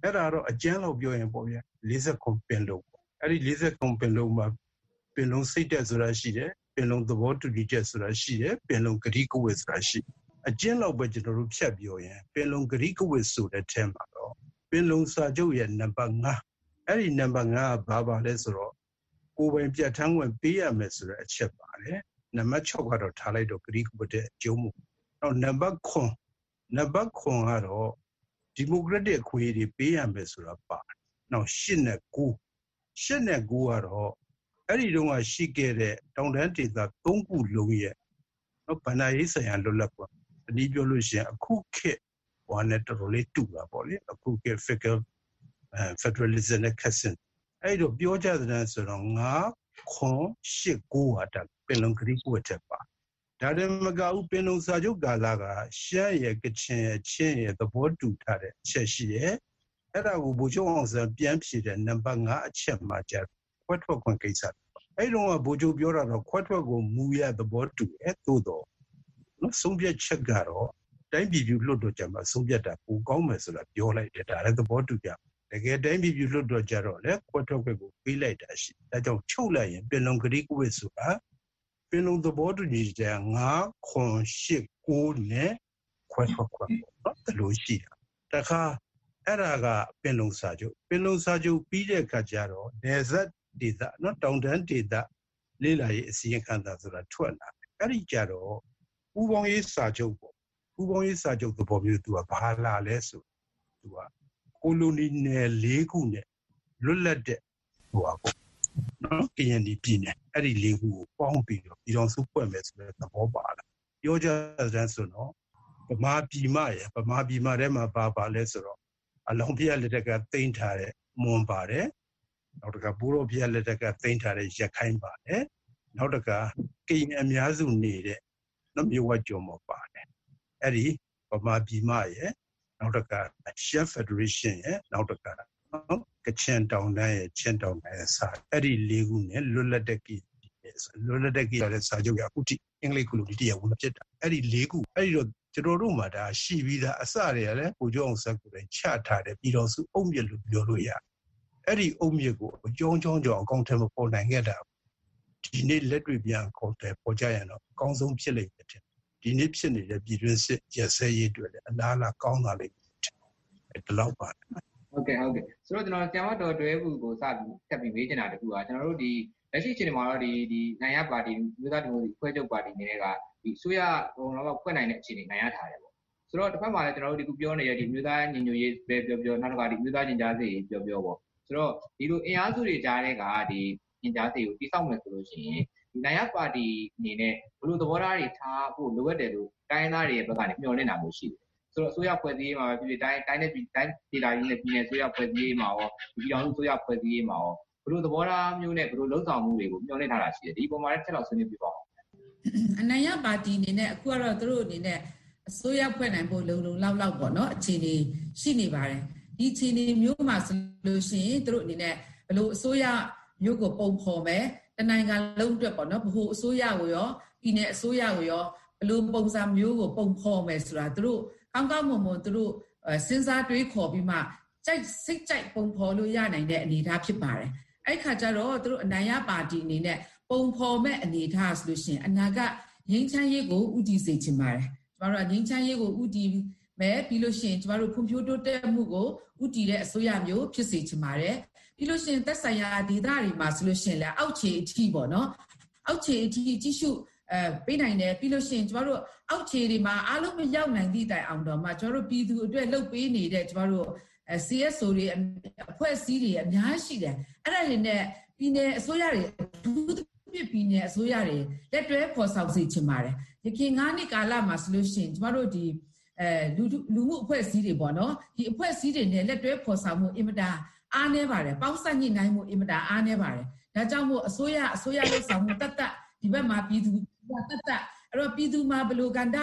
Speaker 21: အဲ့ဒါတော့အကျဉ်းလောက်ပြောရင်ပေါ့ဗျာ၄၀ခုပင်လုံးပေါ့အဲ့ဒီ၄၀ခုပင်လုံးမှာပင်လုံးစိတ်တက်ဆိုတာရှိတယ်ပင်လုံးသဘောတူညီချက်ဆိုတာရှိတယ်ပင်လုံးဂတိကဝတ်ဆိုတာရှိအကျဉ်းလောက်ပဲကျွန်တော်တို့ဖြတ်ပြောရင်ပင်လုံးဂတိကဝတ်ဆိုတဲ့ထဲမှာတော့ပင်လုံးစာချုပ်ရဲ့နံပါတ်၅အဲ့ဒီနံပါတ်၅ကဘာပါလဲဆိုတော့ကိုယ်ပိုင်ပြဋ္ဌာန်းခွင့်ပေးရမယ်ဆိုတဲ့အချက်ပါတယ်နံပါတ်၆ကတော့ထားလိုက်တော့ဂတိကဝတ်တဲ့အကျုံးမှုနောက်နံပါတ်၉နံပါတ်၉ကတော့ဒီမိုကရက်တစ်အခွင့်အရေးပေးရမယ်ဆိုတာပါတယ်နောက်၈နဲ့၉၈နဲ့၉ကတော့အဲ့ဒီတုန်းကရှိခဲ့တဲ့တောင်တန်းဒေသ၃ခုလုံးရဲ့နော်ဗန္ဒာရေးဆိုင်ရာလွတ်လပ်ခွင့်အနည်းပြောလို့ရှိရင်အခုခေတ်ဟိုနဲ့တော်တော်လေးတူတာပေါ့လေအခုခေတ် Federal Federalism နဲ့ခက်စင်အဲ့တော့ပြောကြတဲ့ဆိုတော့၅ခွန်၈၉ဟာတာပင်လုံဂရိကိုချက်ပါဒါတည်းမကဘူးပင်လုံစာချုပ်ကာလကရှမ်းရဲ့ကချင်ရဲ့ချင်းရဲ့သဘောတူထားတဲ့အချက်ရှိရဲ့အဲ့ဒါကိုဗိုလ်ချုပ်အောင်ဆန်းပြန်ဖြေတဲ့နံပါတ်၅အချက်မှာကျခွဲထွက်ခွင့်ကိစ္စအဲ့တော့ဗိုလ်ချုပ်ပြောတာတော့ခွဲထွက်ကိုမူရသဘောတူရဲ့သို့တော့နော်ဆုံးဖြတ်ချက်ကတော့တိုင်းပြည်ပြုလွှတ်တော်ကြမှာဆုံးဖြတ်တာပိုကောင်းမယ်ဆိုတာပြောလိုက်တယ်ဒါလည်းသဘောတူကြတကယ်တိုင်းပြည်ပြုလွှတ်တော်ကြတော့လေခွဲထွက်ခွင့်ကိုပေးလိုက်တာရှိဒါကြောင့်ချုပ်လိုက်ရင်ပင်လုံဂရိကိုဝတ်ဆိုတာပင်လုံသဘောတူညီချက်၅ခွန်၈၉နဲ့ခွဲထွက်ခွင့်ပေါ့နော်ဒီလိုရှိတာတခါအဲ့ဒါကပင်လုံစာချုပ်ပင်လုံစာချုပ်ပြီးတဲ့အခါကျတော့နေဆက်ဒေသနော်တောင်တန်းဒေသလေးလာရေးအစီရင်ခံစာဆိုတာထွက်လာတယ်အဲ့ဒီကြတော့ပူပေါင်းရေးစာချုပ်ပေါ့ပူပေါင်းရေးစာချုပ်သဘောမျိုးသူကဘာလာလဲဆိုသူကကိုလိုနီနယ်၄ခုနဲ့လွတ်လပ်တဲ့ဟိုပါပေါ့နော်ကရင်ပြည်နယ်အဲ့ဒီ၄ခုကိုပေါင်းပြီးတော့ပြည်တော်စုဖွဲ့မယ်ဆိုတဲ့သဘောပါလာပြောကြတဲ့ဆိုတော့ဗမာပြည်မရဗမာပြည်မထဲမှာပါပါလဲဆိုတော့အလောင်းပြလက်တက်ကတိမ့်ထားတဲ့မွန်ပါတယ်နောက်တကဘူရောပြလက်တက်ကတိမ့်ထားတဲ့ရခိုင်ပါတယ်နောက်တကကရင်အများစုနေတဲ့နော်မြို့ဝကျော်မပါတယ်အဲ့ဒီဗမာပြည်မရနောက်တကရှမ်းဖက်ဒရေးရှင်းရနောက်တကနော်ကချင်တောင်တန်းရချင်းတောင်တန်းရစာအဲ့ဒီ၄ခုနဲ့လွတ်လပ်တဲ့ကီလွတ်လပ်တဲ့ကီရတဲ့စာချုပ်ရအခုထိအင်္ဂလိပ်ကုလိုဒီတရားဝင်ဖြစ်တာအဲ့ဒီ၄ခုအဲ့ဒီတော့ကျွန်တော်တို့မှာဒါရှိပြီးသားအစတွေကလည်းကိုကျောင်းဆက်ကိုလည်းချထားတယ်ပြီးတော့စုအုံမြစ်လို့ပြောလို့ရအဲ့ဒီအုံမြစ်ကိုအကြောင်းကြောင်းကြောင်းအကောင့်ထဲမှာပေါ်နိုင်ခဲ့တာဒီနေ့လက်တွေ့ပြန်ခေါ်တယ်ပေါ်ကြရင်တော့အကောင်းဆုံးဖြစ်လိမ့်မယ်ဒီနေ့ဖြစ်နေတဲ့ပြည်တွင်းစစ်ရစဲရေးတွေလည်းအလားအလာကောင်းလာလိမ့်မယ်ဒီလောက်ပါ
Speaker 18: ဟုတ်ကဲ့ဟုတ်ကဲ့ဆိုတော့ကျွန်တော်ဆရာမတော်တွဲဘူးကိုစပြီးတက်ပြီးမေးချင်တာတခုကကျွန်တော်တို့ဒီလက်ရှိအချိန်မှာတော့ဒီဒီနိုင်ရပါတီမြို့သားဒီမိုကရေစီဖွဲ့ချုပ်ပါတီနေကဒီအစိုးရဘုံတော့ဖွဲ့နိုင်တဲ့အခြေအနေနိုင်ရထားတယ်ပေါ့ဆိုတော့တစ်ဖက်မှာလည်းကျွန်တော်တို့ဒီခုပြောနေတဲ့ဒီမြို့သားညီညွတ်ရေးပဲပြောပြောနောက်ကဒီမြို့သားညီကြားစေပြောပြောပေါ့ဆိုတော့ဒီလိုအင်အားစုတွေကြားတဲ့ကဒီညီကြားစေကိုတိစောက်မယ်ဆိုလို့ရှိရင်ဒီနိုင်ရပါတီအနေနဲ့ဘလို့သဘောထားတွေထားဖို့လိုအပ်တယ်လို့တိုင်းသားတွေရဲ့ဘက်ကနေမျှော်လင့်တာမျိုးရှိတယ်ဆိုတော့အစိုးရဖွဲ့စည်းရေးမှာပဲဖြစ်ဖြစ်တိုင်းတိုင်းနဲ့ပြည်တိုင်းဒေသကြီးနဲ့ပြည်နယ်အစိုးရဖွဲ့စည်းရေးမှာရောပြည်ထောင်စုအစိုးရဖွဲ့စည်းရေးမှာရောဘလို့သဘောထားမျိုးနဲ့ဘလို့လုံးဆောင်မှုတွေကိုမျှော်လင့်ထားတာရှိတယ်ဒီပုံမှာလည်းချက်တော့ဆွေးနွေးပြပါဦး
Speaker 20: အနိုင်ရပါတီအနေနဲ့အခုကတော့သူတို့အနေနဲ့အစိုးရဖွဲ့နိုင်ဖို့လုံလုံလောက်လောက်ပေါ့နော်အခြေအနေရှိနေပါတယ်ဒီအခြေအနေမျိုးမှာဆိုလို့ရှိရင်သူတို့အနေနဲ့ဘလို့အစိုးရမျိုးကိုပုံဖော်မယ်တနိုင်ငံလုံးအတွက်ပေါ့နော်ဘ ਹੁ အစိုးရကိုရောပြည်နယ်အစိုးရကိုရောဘလို့ပုံစံမျိုးကိုပုံဖော်မယ်ဆိုတာသူတို့ကောင်းကောင်းမွန်မွန်သူတို့စဉ်းစားတွေးခေါ်ပြီးမှကြိုက်စိတ်ကြိုက်ပုံဖော်လို့ရနိုင်တဲ့အနေအထားဖြစ်ပါတယ်အဲ့ခါကျတော့သူတို့အနိုင်ရပါတီအနေနဲ့ပုံဖော်မဲ့အနေအထားဆိုလို့ရှိရင်အနာကငြိမ်းချမ်းရေးကိုဥတည်စေချင်ပါတယ်ကျမတို့ကငြိမ်းချမ်းရေးကိုဥတည်မဲ့ပြီးလို့ရှိရင်ကျမတို့ဖွံ့ဖြိုးတိုးတက်မှုကိုဥတည်တဲ့အစိုးရမျိုးဖြစ်စေချင်ပါတယ်ပြီးလို့ရှိရင်သက်ဆိုင်ရာဒေသတွေမှာဆိုလို့ရှိရင်လည်းအောက်ခြေအထိပေါ့နော်အောက်ခြေအထိကြီးစုအဲပေးနိုင်တယ်ပြီးလို့ရှိရင်ကျမတို့အောက်ခြေတွေမှာအားလုံးမရောက်နိုင်သည့်တိုင်အောင်တော့မှကျမတို့ပြည်သူအတွက်လှုပ်ပေးနေတဲ့ကျမတို့အဲ စီ အက်စ် အို တွေအဖွဲ့အစည်းတွေအများရှိတယ်အဲ့ဒါတွေနဲ့ပြည်နယ်အစိုးရတွေဒုတိယပြည်နယ်အစိုးရတွေလက်တွဲဖော်ဆောင်စေချင်ပါတယ်ရခိုင်ငါးနှစ်ကာလမှာဆိုလို့ရှိရင်ကျမတို့ဒီအဲလူလူမှုအဖွဲ့အစည်းတွေပေါ့နော်ဒီအဖွဲ့အစည်းတွေနဲ့လက်တွဲဖော်ဆောင်မှုအင်မတန်အားနည်းပါတယ်ပေါင်းစပ်ညှိနှိုင်းမှုအင်မတန်အားနည်းပါတယ်ဒါကြောင့်မို့အစိုးရအစိုးရလှုပ်ဆောင်မှုတတ်တတ်ဒီဘက်မှာပြည်သူတတ်တတ်အဲ့တော့ပြည်သူမှာဘယ်လိုကဏ္ဍတွေ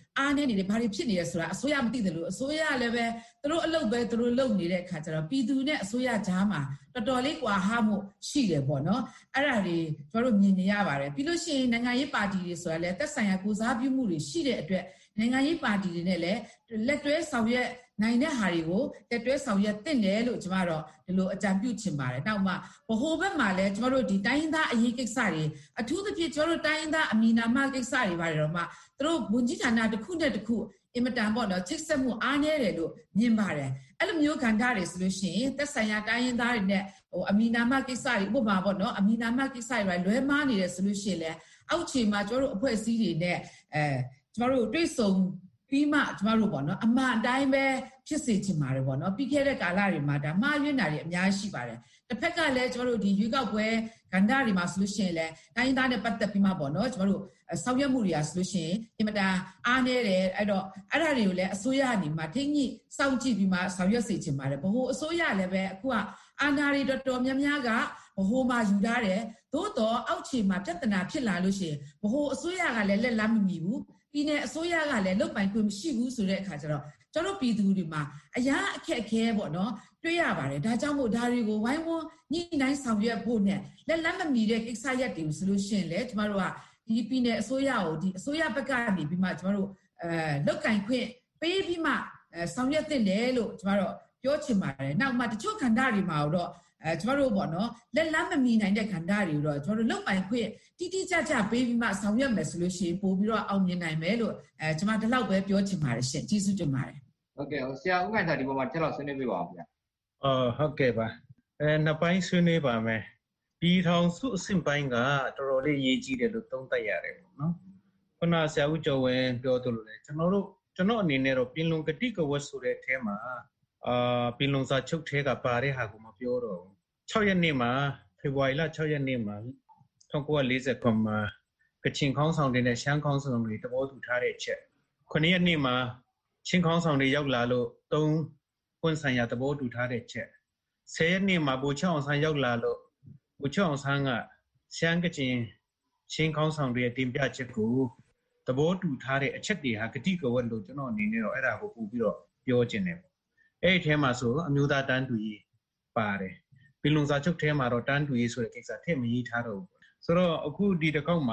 Speaker 20: အားနေနေတယ်ဘာတွေဖြစ်နေလဲဆိုတာအစိုးရမသိတယ်လို့အစိုးရလည်းပဲသူတို့အလုပ်ပဲသူတို့လုပ်နေတဲ့အခါကျတော့ပြည်သူနဲ့အစိုးရကြားမှာတော်တော်လေးကွာဟမှုရှိတယ်ပေါ့နော်အဲ့ဒါတွေကျွန်တော်တို့မြင်နေရပါတယ်ပြီးလို့ရှိရင်နိုင်ငံရေးပါတီတွေဆိုတာလည်းသက်ဆိုင်ရာကိုစားပြုမှုတွေရှိတဲ့အတွက်နိုင်ငံရေးပါတီတွေနဲ့လည်းလက်တွဲဆောင်ရွက်နိုင်တဲ့ဟာတွေကိုတက်တွဲဆောင်ရွက်တင်တယ်လို့ကျွန်တော်တို့ဒီလိုအကြံပြုချင်ပါတယ်နောက်မှဗဟိုဘက်မှာလည်းကျွန်တော်တို့ဒီတိုင်းရင်းသားအရေးကိစ္စတွေအထူးသဖြင့်ကျွန်တော်တို့တိုင်းရင်းသားအမီနာမကိစ္စတွေပါတယ်တော့မှသူတို့ဝန်ကြီးဌာနတစ်ခုနဲ့တစ်ခုအင်မတန်ပေါ့နော်ချိတ်ဆက်မှုအားနည်းတယ်လို့မြင်ပါတယ်အဲ့လိုမျိုးခံထားရဆိုလို့ရှိရင်သက်ဆိုင်ရာတိုင်းရင်းသားတွေနဲ့ဟိုအမီနာမကိစ္စတွေဥပမာပေါ့နော်အမီနာမကိစ္စတွေလွဲမားနေတယ်ဆိုလို့ရှိရင်လည်းအောက်ခြေမှာကျွန်တော်တို့အဖွဲ့အစည်းတွေနဲ့အဲကျွန်တော်တို့တွေ့ဆုံပြီးမှကျမတို့ပေါ့နော်အမှန်အတိုင်းပဲဖြစ်စေချင်ပါတယ်ပေါ့နော်ပြီးခဲ့တဲ့ကာလတွေမှာဒါမှားယွင်းတာတွေအများကြီးရှိပါတယ်တစ်ဖက်ကလည်းကျမတို့ဒီရွေးကောက်ပွဲကဏ္ဍတွေမှာဆိုလို့ရှိရင်လည်းတိုင်းသားနဲ့ပတ်သက်ပြီးမှပေါ့နော်ကျမတို့ဆောင်ရွက်မှုတွေကဆိုလို့ရှိရင်အင်မတန်အားနည်းတယ်အဲ့တော့အဲ့ဒါတွေကိုလည်းအစိုးရအနေမှာထိညှိစောင့်ကြည့်ပြီးမှဆောင်ရွက်စေချင်ပါတယ်ဘဟိုအစိုးရလည်းပဲအခုကအာဏာတွေတော်တော်များများကဘဟိုမှာယူထားတယ်သို့တော့အောက်ခြေမှာပြဿနာဖြစ်လာလို့ရှိရင်ဘဟိုအစိုးရကလည်းလက်လမ်းမမီဘူးပြည်내အစိုးရကလည်းလုတ်ပိုင်ခွင့်မရှိဘူးဆိုတဲ့အခါကျတော့ကျွန်တော်ပြည်သူတွေမှာအရာအခက်အခဲပေါ့နော်တွေ့ရပါတယ်ဒါကြောင့်မို့ဒါတွေကိုဝိုင်းဝန်းညှိနှိုင်းဆောင်ရွက်ဖို့နဲ့လက်လက်မမီတဲ့ကိစ္စရပ်တွေဆိုလို့ရှိရင်လေကျမတို့ကဒီပြည်내အစိုးရကိုဒီအစိုးရဘက်ကနေပြီးမှကျမတို့အဲလုတ်ကင်ခွင့်ပေးပြီးမှဆောင်ရွက်တင်တယ်လို့ကျမတို့ပြောချင်ပါတယ်နောက်မှတချို့ခန္ဓာတွေမှာတော့အဲကျမတို့ပေါ့နော်လက်လမ်းမမီနိုင်တဲ့ခန္ဓာတွေတော့ကျမတို့လုတ်ပိုင်ခွင့်တိတိကျကျပေးပြီးမှဆောင်ရွက်မယ်ဆိုလို့ရှိရင်ပို့ပြီးတော့အောင်မြင်နိုင်မယ်လို့အဲကျမဒီလောက်ပဲပြောချင်ပါတယ်ရှင်ကျေးဇူးတင်ပါတယ်
Speaker 18: ဟုတ်ကဲ့ဆရာဦးခိုင်သာဒီပေါ်မှာချက်လောက်ဆွေးနွေးပြပါအောင်ဗျာ
Speaker 19: အော်ဟုတ်ကဲ့ပါအဲနှစ်ပိုင်းဆွေးနွေးပါမယ်ပြည်ထောင်စုအဆင့်ပိုင်းကတော်တော်လေးရေးကြီးတယ်လို့သုံးသပ်ရတယ်ပေါ့နော်ခုနဆရာဦးကျော်ဝင်းပြောသလိုလေကျွန်တော်တို့ကျွန်တော်အနေနဲ့တော့ပြည်လုံကတိကဝတ်ဆိုတဲ့အထဲမှာအာပြည်လုံစာချုပ်ထဲကပါတဲ့ဟာကိုမပြောတော့ဘူး၆ရက်နေ့မှာဖေဖော်ဝါရီလ၆ရက်နေ့မှာ၁၉၄၇မှာကချင်ခေါင်းဆောင်တွေနဲ့ရှမ်းခေါင်းဆောင်တွေတဘောတူထားတဲ့အချက်ခုနှစ်ရက်နေ့မှာချင်းခေါင်းဆောင်တွေရောက်လာလို့သုံးပွင့်ဆိုင်ရာတဘောတူထားတဲ့ချက်ဆယ်ရက်နေ့မှာဗိုလ်ချုပ်အောင်ဆန်းရောက်လာလို့ဗိုလ်ချုပ်အောင်ဆန်းကရှမ်းကချင်ချင်းခေါင်းဆောင်တွေရဲ့တင်ပြချက်ကိုတဘောတူထားတဲ့အချက်တွေဟာဂတိကဝတ်လို့ကျွန်တော်အနေနဲ့တော့အဲ့ဒါကိုပို့ပြီးတော့ပြောချင်တယ်အဲ့ဒီထဲမှာဆိုအမျိုးသားတန်းတူရေးပါတယ်ပြည်လုံစာချုပ်ထဲမှာတော့တန်းတူရေးဆိုတဲ့ကိစ္စထည့်မရေးထားတော့ဘူးဆိုတော့အခုဒီတစ်ခေါက်မှာ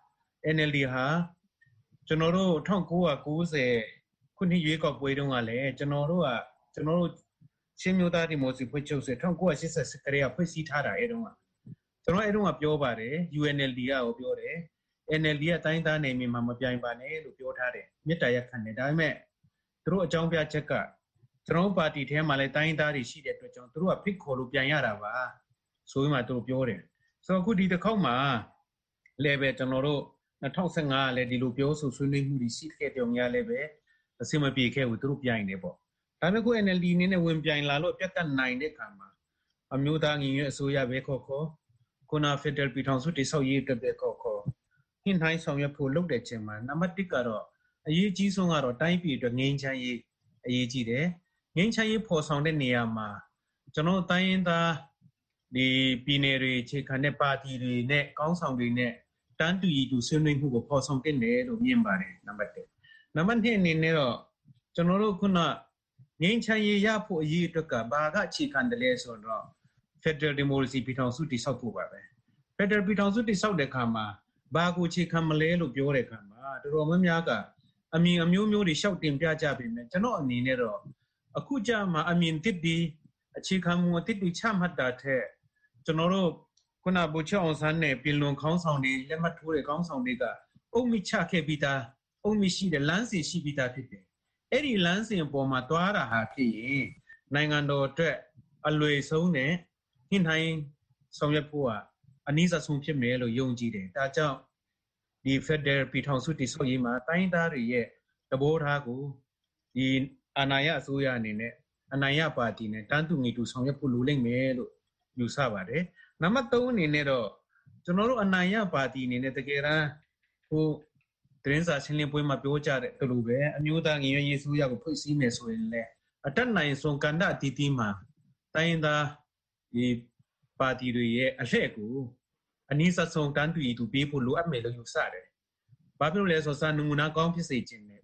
Speaker 19: N L D ဟာကျွန်တော်တို့၁၉၉၀ခုနှစ်ရွေးကောက်ပွဲတုန်းကလည်းကျွန်တော်တို့ကကျွန်တော်တို့ချင်းမျိုးသားဒီမိုကရေစီဖွဲ့ချုပ်ဆို၁၉၈၈ကတည်းကဖွဲ့စည်းထားတာအဲ့တုန်းကကျွန်တော်အဲ့တုန်းကပြောပါတယ် U N L D ကကိုပြောတယ် N L D ကတိုင်းသားနယ်မြေမှာမပြိုင်ပါနဲ့လို့ပြောထားတယ်မြစ်တာရက်ခံတယ်ဒါပေမဲ့သူတို့အကြောင်းပြချက်ကကျွန်တော်ပါတီထဲမှာလည်းတိုင်းသားတွေရှိတဲ့အတွက်ကြောင့်သူတို့ကဖိတ်ခေါ်လို့ပြန်ရတာပါဆိုပြီးမှသူတို့ပြောတယ်ဆိုတော့အခုဒီတစ်ခေါက်မှာလည်းပဲကျွန်တော်တို့၂၀၁၅ကလည်းဒီလိုပြောဆိုဆွေးနွေးမှုတွေရှိခဲ့တယ်များလည်းပဲအစီအမပြေခဲ့ဘူးသူတို့ပြိုင်နေပေါ့ဒါပေမဲ့ကို N L D အနေနဲ့ဝင်ပြိုင်လာလို့ပြတ်တက်နိုင်တဲ့ခါမှာအမျိုးသားညီညွတ်အစိုးရပဲခေါ်ခေါ်ခုန Federal ပြည်ထောင်စုတည်ဆောက်ရေးအတွက်ပဲခေါ်ခေါ်ဟင်းတိုင်းဆောင်ရွက်ဖို့လုပ်တဲ့ချိန်မှာနံပါတ်၁ကတော့အရေးကြီးဆုံးကတော့တိုင်းပြည်အတွက်ငြိမ်းချမ်းရေးအရေးကြီးတယ်ငြိမ်းချမ်းရေးဖော်ဆောင်တဲ့နေရာမှာကျွန်တော်တိုင်းရင်းသားဒီပြည်နယ်တွေခြေခံတဲ့ပါတီတွေနဲ့ကောင်းဆောင်တွေနဲ့တန်းတူရည်တူဆွေးနွေးမှုကိုဖော်ဆောင်တင်တယ်လို့မြင်ပါတယ်နံပါတ်၁နံပါတ်၂အနေနဲ့တော့ကျွန်တော်တို့ခုနငြိမ်းချမ်းရေးရဖို့အရေးအတွက်ကဘာကအခြေခံတယ်လဲဆိုတော့ Federal Democracy ပြည်ထောင်စုတည်ဆောက်ဖို့ပါပဲ Federal ပြည်ထောင်စုတည်ဆောက်တဲ့အခါမှာဘာကိုအခြေခံမလဲလို့ပြောတဲ့အခါမှာတော်တော်များများကအမြင်အမျိုးမျိုးတွေရှောက်တင်ပြကြပြီမယ်ကျွန်တော်အနေနဲ့တော့အခုကြမှာအမြင်တစ်ဒီအခြေခံမှုတစ်ဒီချမှတ်တာတဲ့ကျွန်တော်တို့ခုနဗိုလ်ချုပ်အောင်ဆန်းနဲ့ပြည်လွန်ခေါင်းဆောင်တွေလက်မှတ်ထိုးတဲ့ခေါင်းဆောင်တွေကအုံမိချခဲ့ပြီးသားအုံမိရှိတဲ့လမ်းစဉ်ရှိပြီးသားဖြစ်တယ်အဲ့ဒီလမ်းစဉ်အပေါ်မှာတွားတာဟာဖြစ်ရင်နိုင်ငံတော်အတွက်အလွယ်ဆုံးနဲ့ဟင်းတိုင်းဆောင်ရွက်ဖို့ကအနည်းဆုံးဖြစ်မယ်လို့ယုံကြည်တယ်ဒါကြောင့်ဒီ Federal ပြည်ထောင်စုတည်ဆောက်ရေးမှာတိုင်းသားတွေရဲ့သဘောထားကိုဒီအာဏာရအစိုးရအနေနဲ့အနိုင်ရပါတီနဲ့တန်းတူညီတူဆောင်ရွက်ဖို့လိုလိမ့်မယ်လို့ယူဆပါတယ်နံပါတ်၃အနေနဲ့တော့ကျွန်တော်တို့အနိုင်ရပါတီအနေနဲ့တကယ်တမ်းဟိုသတင်းစာရှင်းလင်းပွဲမှာပြောကြတဲ့တူလိုပဲအမျိုးသားညီညွတ်ရေးအစိုးရကိုဖွဲ့စည်းမယ်ဆိုရင်လည်းအတက်နိုင်ဆုံးကဏ္ဍအသီးသီးမှာတိုင်းရင်းသားဒီပါတီတွေရဲ့အလှည့်ကိုအနည်းဆုံးတန်းတူညီတူပေးဖို့လိုအပ်မယ်လို့ယူဆတယ်ဘာဖြစ်လို့လဲဆိုတော့စာနမူနာကောင်းဖြစ်စေခြင်းနဲ့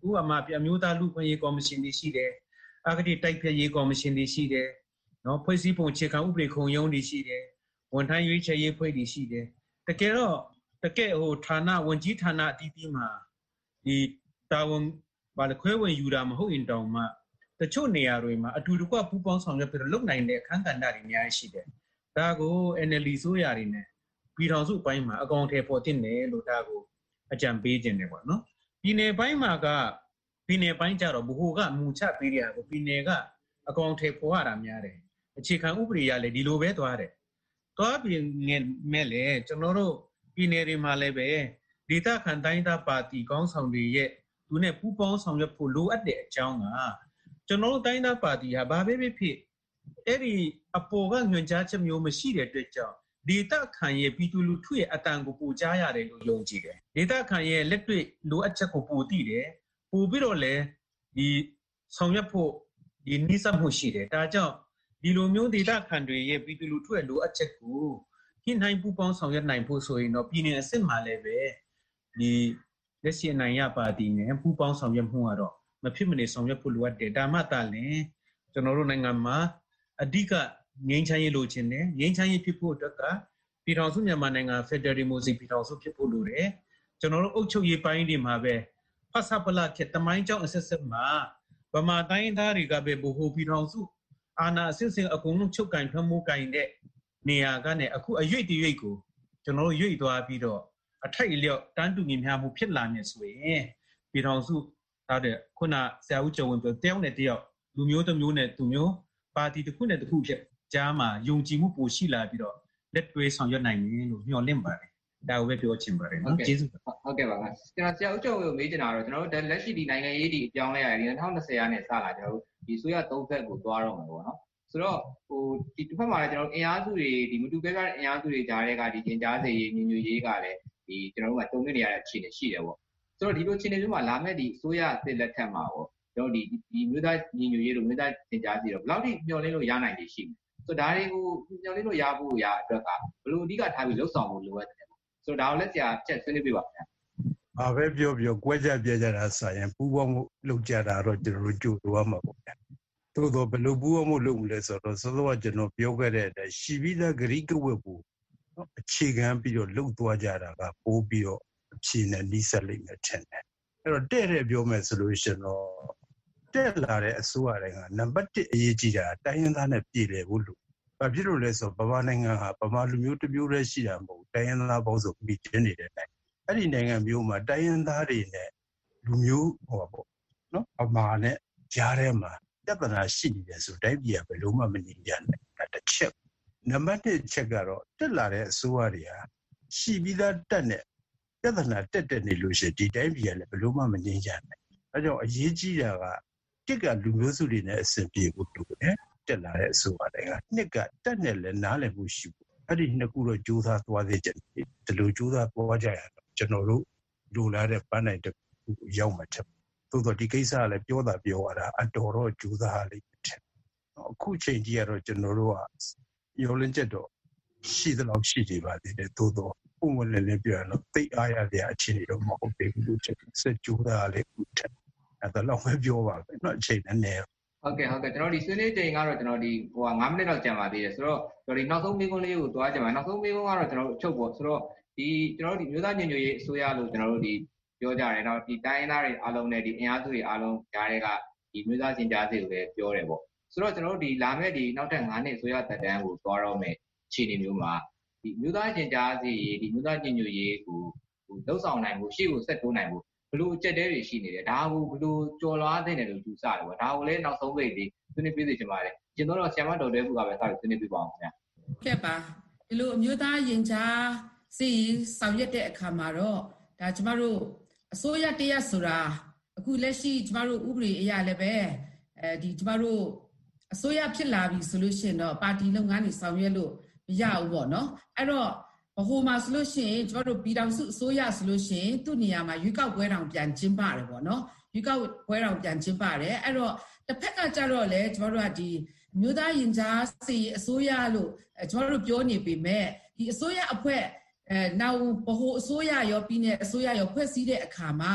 Speaker 19: ဥပမာပြအမျိုးသားလူခွင့်ရေးကော်မရှင်တွေရှိတယ်အဂတိတိုက်ဖျက်ရေးကော်မရှင်တွေရှိတယ်နော်ဖွဲ့စည်းပုံခြေခံဥပဒေခုံရုံးတွေရှိတယ်ဝန်ထမ်းရွေးချယ်ရေးဖွဲ့တွေရှိတယ်တကယ်တော့တကယ်ဟိုဌာနဝန်ကြီးဌာနအသီးသီးမှာဒီတာဝန်ဘာလဲခွဲဝင်ယူတာမဟုတ်ရင်တောင်မှတချို့နေရာတွေမှာအတူတကွပူးပေါင်းဆောင်ရွက်ပြီးတော့လုပ်နိုင်တဲ့အခန်းကဏ္ဍတွေအများကြီးရှိတယ်ဒါကို N L D ဆိုရတွေနဲ့ပြည်ထောင်စုပိုင်းမှာအကောင့်ထဲပေါ်တင်တယ်လို့ဒါကိုအကြံပေးခြင်းတယ်ပေါ့နော်ပြည်နယ်ပိုင်းမှာကပြည်နယ်ပိုင်းကြတော့ဘ ഹു ကမူချပေးရကိုပြည်နယ်ကအကောင့်ထဲပေါ်ရတာများတယ်အခြေခံဥပဒေရလည်းဒီလိုပဲသွားတယ်သွားပြီးငယ်မဲ့လေကျွန်တော်တို့ပြည်နယ်တွေမှာလည်းပဲဒေသခံတိုင်းသားပါတီကောင်းဆောင်တွေရဲ့သူနဲ့ပူးပေါင်းဆောင်ရွက်ဖို့လိုအပ်တဲ့အကြောင်းကကျွန်တော်တို့တိုင်းသားပါတီဟာဘာပဲဖြစ်ဖြစ်အဲ့ဒီအပေါ်ကညွှန်ကြားချက်မျိုးမရှိတဲ့အတွက်ကြောင့်ဒေသခံရဲ့ပြည်သူလူထုရဲ့အတန်ကိုပူကြားရတယ်လို့ယုံကြည်တယ်ဒေသခံရဲ့လက်တွေ့လိုအပ်ချက်ကိုပူသိတယ်ပူပြီးတော့လည်းဒီဆောင်ရွက်ဖို့ဒီနှိစက်မှုရှိတယ်ဒါကြောင့်ဒီလိုမျိုးဒေသခံတွေရဲ့ပြည်သူလူထုရဲ့လိုအပ်ချက်ကိုဟိနိုင်ပူပေါင်းဆောင်ရွက်နိုင်ဖို့ဆိုရင်တော့ပြည်နယ်အစစ်မှလည်းပဲဒီလက်ရှိနိုင်ရပါတီနဲ့ပူပေါင်းဆောင်ရွက်မှုကတော့မဖြစ်မနေဆောင်ရွက်ဖို့လိုအပ်တယ်ဒါမှသာလျှင်ကျွန်တော်တို့နိုင်ငံမှာအဓိကငြိမ်းချမ်းရေးလိုချင်တယ်ငြိမ်းချမ်းရေးဖြစ်ဖို့အတွက်ကပြည်ထောင်စုမြန်မာနိုင်ငံဖက်ဒရယ်ဒီမိုကရေစီပြည်ထောင်စုဖြစ်ဖို့လိုတယ်ကျွန်တော်တို့အုပ်ချုပ်ရေးပိုင်းတွေမှာပဲဖဆပလခေတမိုင်းကြောင့်အဆက်ဆက်မှာဗမာတိုင်းသားတွေကပဲဘ ഹു ပြည်ထောင်စုအာဏာအစစ်စင်အကုန်လုံးချုပ်ကင်ဖမှုကင်တဲ့နေရာကနေအခုအရွေ့တရွေ့ကိုကျွန်တော်တို့ရွေ့သွားပြီးတော့အထိုက်အလျောက်တန်းတူညီမျှမှုဖြစ်လာနေဆိုရင်ပြည်ထောင်စုထားတဲ့ခုနဆရာဦးကျော်ဝင်းပြောတယောက်နဲ့တယောက်လူမျိုးတစ်မျိုးနဲ့သူမျိုးပါတီတစ်ခုနဲ့တစ်ခုဖြစ်ကြားမှာယုံကြည်မှုပိုရှိလာပြီးတော့လက်တွဲဆောင်ရွက်နိုင်မယ်လို့မျှော်လင့်ပါတယ်ဒါကိုပဲပြောချင်ပါတယ်နော်ကျေးဇူး
Speaker 18: ဟုတ်ကဲ့ပါခင်ဗျာကျွန်တော်ဆရာဦးကျော်ဝင်းကိုမေးချင်တာတော့ကျွန်တော်တို့လက်ရှိဒီနိုင်ငံရေးဒီအပြောင်းလဲရတယ်၂၀၂၀ရာနဲ့စလာကျွန်တော်တို့ဒီဆိုရသုံးဘက်ကိုသွားတော့မှာပေါ့နော်ဆိုတော့ဟိုဒီတစ်ဖက်မှာလည်းကျွန်တော်အင်အားစုတွေဒီမတူပဲကအင်အားစုတွေကြားတဲ့ကဒီကျင်ကြားစေရေးညညရေးကလည်းဒီကျွန်တော်တို့ကတုံ့ပြန်နေရတဲ့အခြေအနေရှိတယ်ပေါ့ဆိုတော့ဒီလိုအခြေအနေမျိုးမှာလာမဲ့ဒီအစိုးရအသစ်လက်ထက်မှာပေါ့ကျွန်တော်ဒီဒီမျိုးသားညညရေးတို့မျိုးသားကျင်ကြားစေတော့ဘယ်လောက်ထိမျှော်လင့်လို့ရနိုင်တယ်ရှိမယ်ဆိုတော့ဒါတွေကိုမျှော်လင့်လို့ရဖို့ရအတွက်ကဘယ်လိုအဓိကထားပြီးလှုပ်ဆောင်ဖို့လိုအပ်တယ်ပေါ့ဆိုတော့ဒါကိုလည်းဆရာချက်ဆွေးနွေးပြပါခင်ဗျာ
Speaker 21: ဘာပဲပြောပြောကြွက်ကြပြကြတာဆိုရင်ပူပေါင်းမှုလုပ်ကြတာတော့ကျွန်တော်တို့ကြိုးလိုရမှာပေါ့ဗျာသို့တော့ဘယ်လိုပူပေါင်းမှုလုပ်မလဲဆိုတော့စောစောကကျွန်တော်ပြောခဲ့တဲ့အတိုင်းရှိပြီးသားဂရိကဝတ်ကိုအခြေခံပြီးတော့လှုပ်သွားကြတာကပိုးပြီးတော့အဖြေနဲ့နှိစက်လိမ့်မယ်ထင်တယ်အဲ့တော့တဲ့တဲ့ပြောမယ်ဆိုလို့ရှိရင်တော့တက်လာတဲ့အစိုးရတွေကနံပါတ်တစ်အရေးကြီးတာတိုင်းရင်းသားနဲ့ပြည်လည်ဖို့လို့ဘာဖြစ်လို့လဲဆိုတော့ဗမာနိုင်ငံဟာဗမာလူမျိုးတစ်မျိုးတည်းရှိတာမဟုတ်တိုင်းရင်းသားပေါင်းစုံပြီးကျင်းနေတဲ့နိုင်ငံအဲ့ဒီနိုင်ငံမျိုးမှာတိုင်းရင်းသားတွေနဲ့လူမျိုးဟောပေါ့နော်ဗမာနဲ့ကြားထဲမှာပြဿနာရှိနေတယ်ဆိုတိုင်းပြည်ကဘယ်လိုမှမငြိမ်းချမ်းနိုင်ဘူးတစ်ချက်နံပါတ်တစ်ချက်ကတော့တက်လာတဲ့အစိုးရတွေဟာရှိပြီးသားတက်နဲ့ပြဿနာတက်တက်နေလို့ရှိရင်ဒီတိုင်းပြည်ကလည်းဘယ်လိုမှမငြိမ်းချမ်းနိုင်အဲကြောင့်အရေးကြီးတာကတစ်ကလူမျိုးစုတွေနဲ့အဆင်ပြေဖို့လိုတယ်တက်လာတဲ့အစိုးရတွေကနှစ်ကတက်နဲ့လည်းနားလည်မှုရှိဖို့အဲ့ဒီနှစ်ခုတော့ကြိုးစားသွားသေးတယ်ဒီလိုကြိုးစားသွားကြရတော့ကျွန်တော်တို့လိုလားတဲ့ပန်းနိုင်တစ်ခုရောက်မှချက်သို့တော့ဒီကိစ္စကလည်းပြောတာပြောရတာအတော်တော့ကြိုးစားလိမ့်မယ်အခုချိန်ကြီးကတော့ကျွန်တော်တို့ကရောလင်းချက်တော့ရှိသလောက်ရှိနေပါသေးတယ်သို့တော့ပုံမလည်းလည်းပြောရတော့သိအားရတဲ့အခြေအနေတော့မဟုတ်သေးဘူးလို့ချက်ဆက်ကြိုးစားလေးခုထက်အဲ့ဒါတော့ပဲပြောပါပဲเนาะအချိန်နဲ့
Speaker 18: ဟုတ်ကဲ့ဟုတ်ကဲ့ကျွန်တော်ဒီဆွေးနွေးချိန်ကတော့ကျွန်တော်ဒီဟို၅မိနစ်လောက်ကြာပါသေးတယ်ဆိုတော့ကျွန်တော်ဒီနောက်ဆုံးမိကုန်းလေးကိုသွားကြပါနောက်ဆုံးမိကုန်းကတော့ကျွန်တော်တို့အချုပ်ပေါ့ဆိုတော့ဒီကျွန်တော်တို့ဒီမျိုးသားညညရေးအစိုးရလို့ကျွန်တော်တို့ဒီပြောကြတယ်နော်ဒီတိုင်းသားတွေအားလုံးနဲ့ဒီအင်အားစုတွေအားလုံးကြားတဲ့ကဒီမျိုးသားချင်းကြားစေကိုလည်းပြောတယ်ပေါ့ဆိုတော့ကျွန်တော်တို့ဒီလာမဲ့ဒီနောက်ထပ်၅နှစ်အစိုးရသက်တမ်းကိုသွားတော့မယ်အခြေအနေမျိုးမှာဒီမျိုးသားချင်းကြားစေဒီမျိုးသားညညရေးကိုဟိုလှုပ်ဆောင်နိုင်ဖို့ရှေ့ကိုဆက်တိုးနိုင်ဖို့ဘလို့အကျက်တဲတွေရှိနေတယ်ဒါကိုဘလို့ကြော်လွားတဲ့တယ်လို့ယူဆတယ်ပေါ့ဒါကိုလည်းနောက်ဆုံးပိတ်လေးဆွေးနွေးပြစီချင်ပါတယ်ကျွန်တော်တို့ဆရာမတော်တဲဘူးကပဲစပြီးဆွေးနွေးပြပါအောင်ခင်ဗျာ
Speaker 20: ကဲပါဒီလိုအမျိုးသားရင်ကြားစီဆောင်ရွက်တဲ့အခါမှာတော့ဒါကျမတို့အစိုးရတရက်ဆိုတာအခုလက်ရှိကျမတို့ဥပဒေအရလည်းပဲအဲဒီကျမတို့အစိုးရဖြစ်လာပြီဆိုလို့ရှိရင်တော့ပါတီလုပ်ငန်းတွေဆောင်ရွက်လို့မရဘူးပေါ့နော်အဲ့တော့ဘဟိုမှာဆိုလို့ရှိရင်ကျမတို့ပြည်ထောင်စုအစိုးရဆိုလို့ရှိရင်သူ့နေရာမှာရွေးကောက်ပွဲတောင်ပြန်ကျင်းပတယ်ပေါ့နော်ရွေးကောက်ပွဲတောင်ပြန်ကျင်းပတယ်အဲ့တော့တစ်ဖက်ကကြတော့လေကျမတို့ကဒီမျိုးသားရင်ကြားစီအစိုးရလို့ကျမတို့ပြောနေပေမဲ့ဒီအစိုးရအဖွဲ့အဲနောက်ဘဟိုအစိုးရရောပြည်နယ်အစိုးရရောဖွဲ့စည်းတဲ့အခါမှာ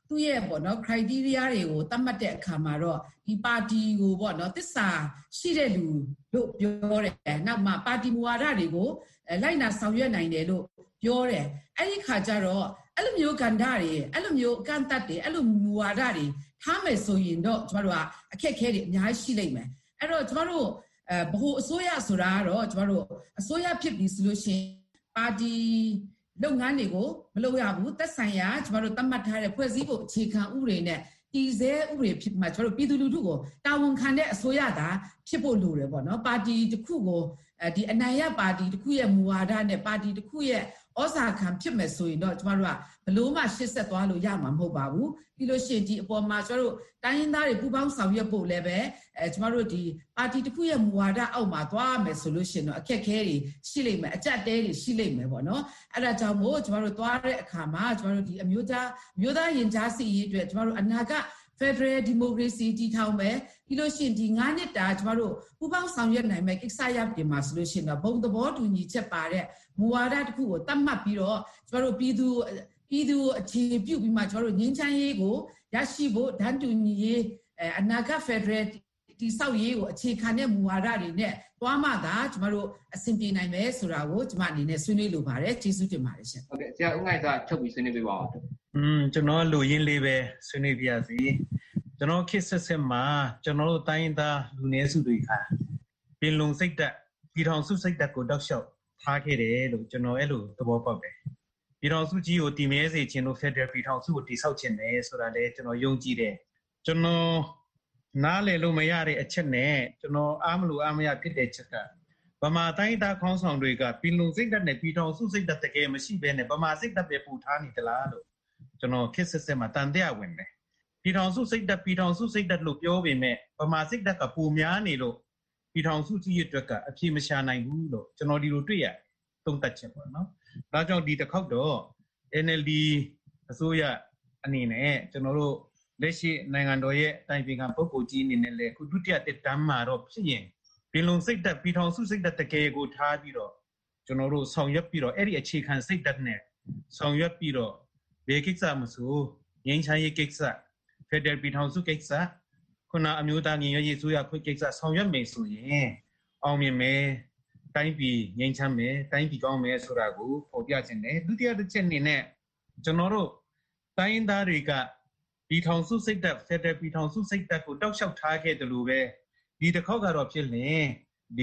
Speaker 20: သူ့ရဲ့ပေါ့နော် criteria တွေကိုသတ်မှတ်တဲ့အခါမှာတော့ဒီပါတီကိုပေါ့နော်သစ္စာရှိတဲ့လူလို့ပြောတယ်နောက်မှပါတီမူဝါဒတွေကိုလိုက်နာဆောင်ရွက်နိုင်တယ်လို့ပြောတယ်အဲ့ဒီခါကျတော့အဲ့လိုမျိုးကဏ္ဍတွေအဲ့လိုမျိုးအကန့်အသတ်တွေအဲ့လိုမူဝါဒတွေထားမယ်ဆိုရင်တော့ကျမတို့ကအခက်အခဲတွေအများကြီးရှိလိမ့်မယ်အဲ့တော့ကျမတို့အဲဘ ਹੁ အစိုးရဆိုတာကတော့ကျမတို့အစိုးရဖြစ်ပြီးဆိုလို့ရှိရင်ပါတီလုပ်ငန်းတွေကိုမလုပ်ရဘူးသက်ဆိုင်ရာကျမတို့သတ်မှတ်ထားတဲ့ဖွဲ့စည်းပုံအခြေခံဥပဒေနဲ့တည်ဆဲဥပဒေဖြစ်မှာကျမတို့ပြည်သူလူထုကိုတာဝန်ခံတဲ့အစိုးရသာဖြစ်ဖို့လိုတယ်ပေါ့နော်ပါတီတစ်ခုကိုအဲဒီအနိုင်ရပါတီတစ်ခုရဲ့မူဝါဒနဲ့ပါတီတစ်ခုရဲ့ဩဇာခံဖြစ်မယ်ဆိုရင်တော့ကျမတို့ကဘလို့မှရှေ့ဆက်သွားလို့ရမှာမဟုတ်ပါဘူးပြီးလို့ရှိရင်ဒီအပေါ်မှာကျမတို့တိုင်းရင်းသားတွေပူးပေါင်းဆောင်ရွက်ဖို့လည်းပဲအဲကျမတို့ဒီပါတီတစ်ခုရဲ့မူဝါဒအောက်မှာသွားမယ်ဆိုလို့ရှိရင်တော့အခက်အခဲတွေရှိလိမ့်မယ်အကြက်တဲတွေရှိလိမ့်မယ်ပေါ့နော်အဲ့ဒါကြောင့်မို့ကျမတို့သွားတဲ့အခါမှာကျမတို့ဒီအမျိုးသားမျိုးသားရင်ကြားစီရေးအတွက်ကျမတို့အနာဂတ်Federal Democracy တည်ထောင်မယ်ပြီးလို့ရှိရင်ဒီငါးနှစ်တာကျမတို့ပူးပေါင်းဆောင်ရွက်နိုင်မယ်ကိစ္စရပ်တွေမှာဆိုလို့ရှိရင်တော့ဘုံသဘောတူညီချက်ပါတဲ့မူဝါဒတစ်ခုကိုသတ်မှတ်ပြီးတော့ကျမတို့ပြည်သူပြည်သူအခြေပြုပြီးမှကျမတို့ငြိမ်းချမ်းရေးကိုရရှိဖို့ဒန်းတူညီရေးအနာဂတ် Federal တိဆောက်ရေးကိုအခြေခံတဲ့မူဝါဒတွေနဲ့သွားမှသာကျမတို့အဆင်ပြေနိုင်မယ်ဆိုတာကိုကျမအနေနဲ့ဆွေးနွေးလိုပါတယ်ကျေးဇူးတင်ပါတယ်ရှင်
Speaker 18: ဟုတ်ကဲ့ဆရာဦးငိုင်စာချုပ်ပြီးဆွေးနွေးပေးပါဦး
Speaker 19: อืมကျွန်တော်လူရင်းလေးပဲဆွေးနွေးပြရစီကျွန်တော်ခေတ်ဆက်ဆက်မှာကျွန်တော်တို့တိုင်းသားလူနည်းစုတွေကပင်လုံစိတ်တက်ပြည်ထောင်စုစိတ်တက်ကိုတောက်လျှောက်ထားခဲ့တယ်လို့ကျွန်တော်အဲ့လိုသဘောပေါက်တယ်ပြည်ထောင်စုကြီးကိုတည်မြဲစေခြင်းလို့ Federal ပြည်ထောင်စုကိုတည်ဆောက်ခြင်းနဲ့ဆိုတာလေကျွန်တော်ယုံကြည်တယ်ကျွန်တော်နားလည်လို့မရတဲ့အချက်နဲ့ကျွန်တော်အားမလို့အားမရဖြစ်တဲ့ချက်ကဗမာတိုင်းသားခေါင်းဆောင်တွေကပြည်လုံစိတ်တက်နဲ့ပြည်ထောင်စုစိတ်တက်တကယ်မရှိဘဲနဲ့ဗမာစိတ်တက်ပဲပူထားနေသလားလို့ကျွန်တော်ခေတ်ဆက်ဆက်မှာတန်တရားဝင်တယ်ပြည်ထောင်စုစိတ်တက်ပြည်ထောင်စုစိတ်တက်လို့ပြောပေမဲ့ဗမာစိတ်တက်ကပူများနေလို့ပြည်ထောင်စုကြီးရဲ့အတွက်ကအပြည့်မရှာနိုင်ဘူးလို့ကျွန်တော်ဒီလိုတွေ့ရသုံးသပ်ချက်ပေါ့နော်ဒါကြောင့်ဒီတစ်ခေါက်တော့ N L D အစိုးရအနေနဲ့ကျွန်တော်တို့လက်ရှိနိုင်ငံတော်ရဲ့တိုင်ပင်ခံပုဂ္ဂိုလ်ကြီးအနေနဲ့လည်းခုဒုတိယတက်တမ်းမှာတော့ဖြစ်ရင်ပြည်လုံစိတ်တက်ပြည်ထောင်စုစိတ်တက်တကယ်ကိုထားပြီးတော့ကျွန်တော်တို့ဆောင်ရွက်ပြီးတော့အဲ့ဒီအခြေခံစိတ်တက်နဲ့ဆောင်ရွက်ပြီးတော့ဘယ်ကိစ္စမဆိုငြိမ်းချမ်းရေးကိစ္စ Federal ပြည်ထောင်စုကိစ္စခုနအမျိုးသားညီညွတ်ရေးအစိုးရခွင့်ကိစ္စဆောင်ရွက်မယ်ဆိုရင်အောင်မြင်မယ်တိုင်းပြည်ငြိမ်းချမ်းမယ်တိုင်းပြည်ကောင်းမယ်ဆိုတာကိုဖော်ပြခြင်းနဲ့ဒုတိယတစ်ချက်အနေနဲ့ကျွန်တော်တို့တိုင်းသားတွေကပြည်ထောင်စုစိတ်တက် Federal ပြည်ထောင်စုစိတ်တက်ကိုတောက်လျှောက်ထားခဲ့တယ်လို့ပဲဒီတစ်ခေါက်ကတော့ဖြစ်လင်ဒီ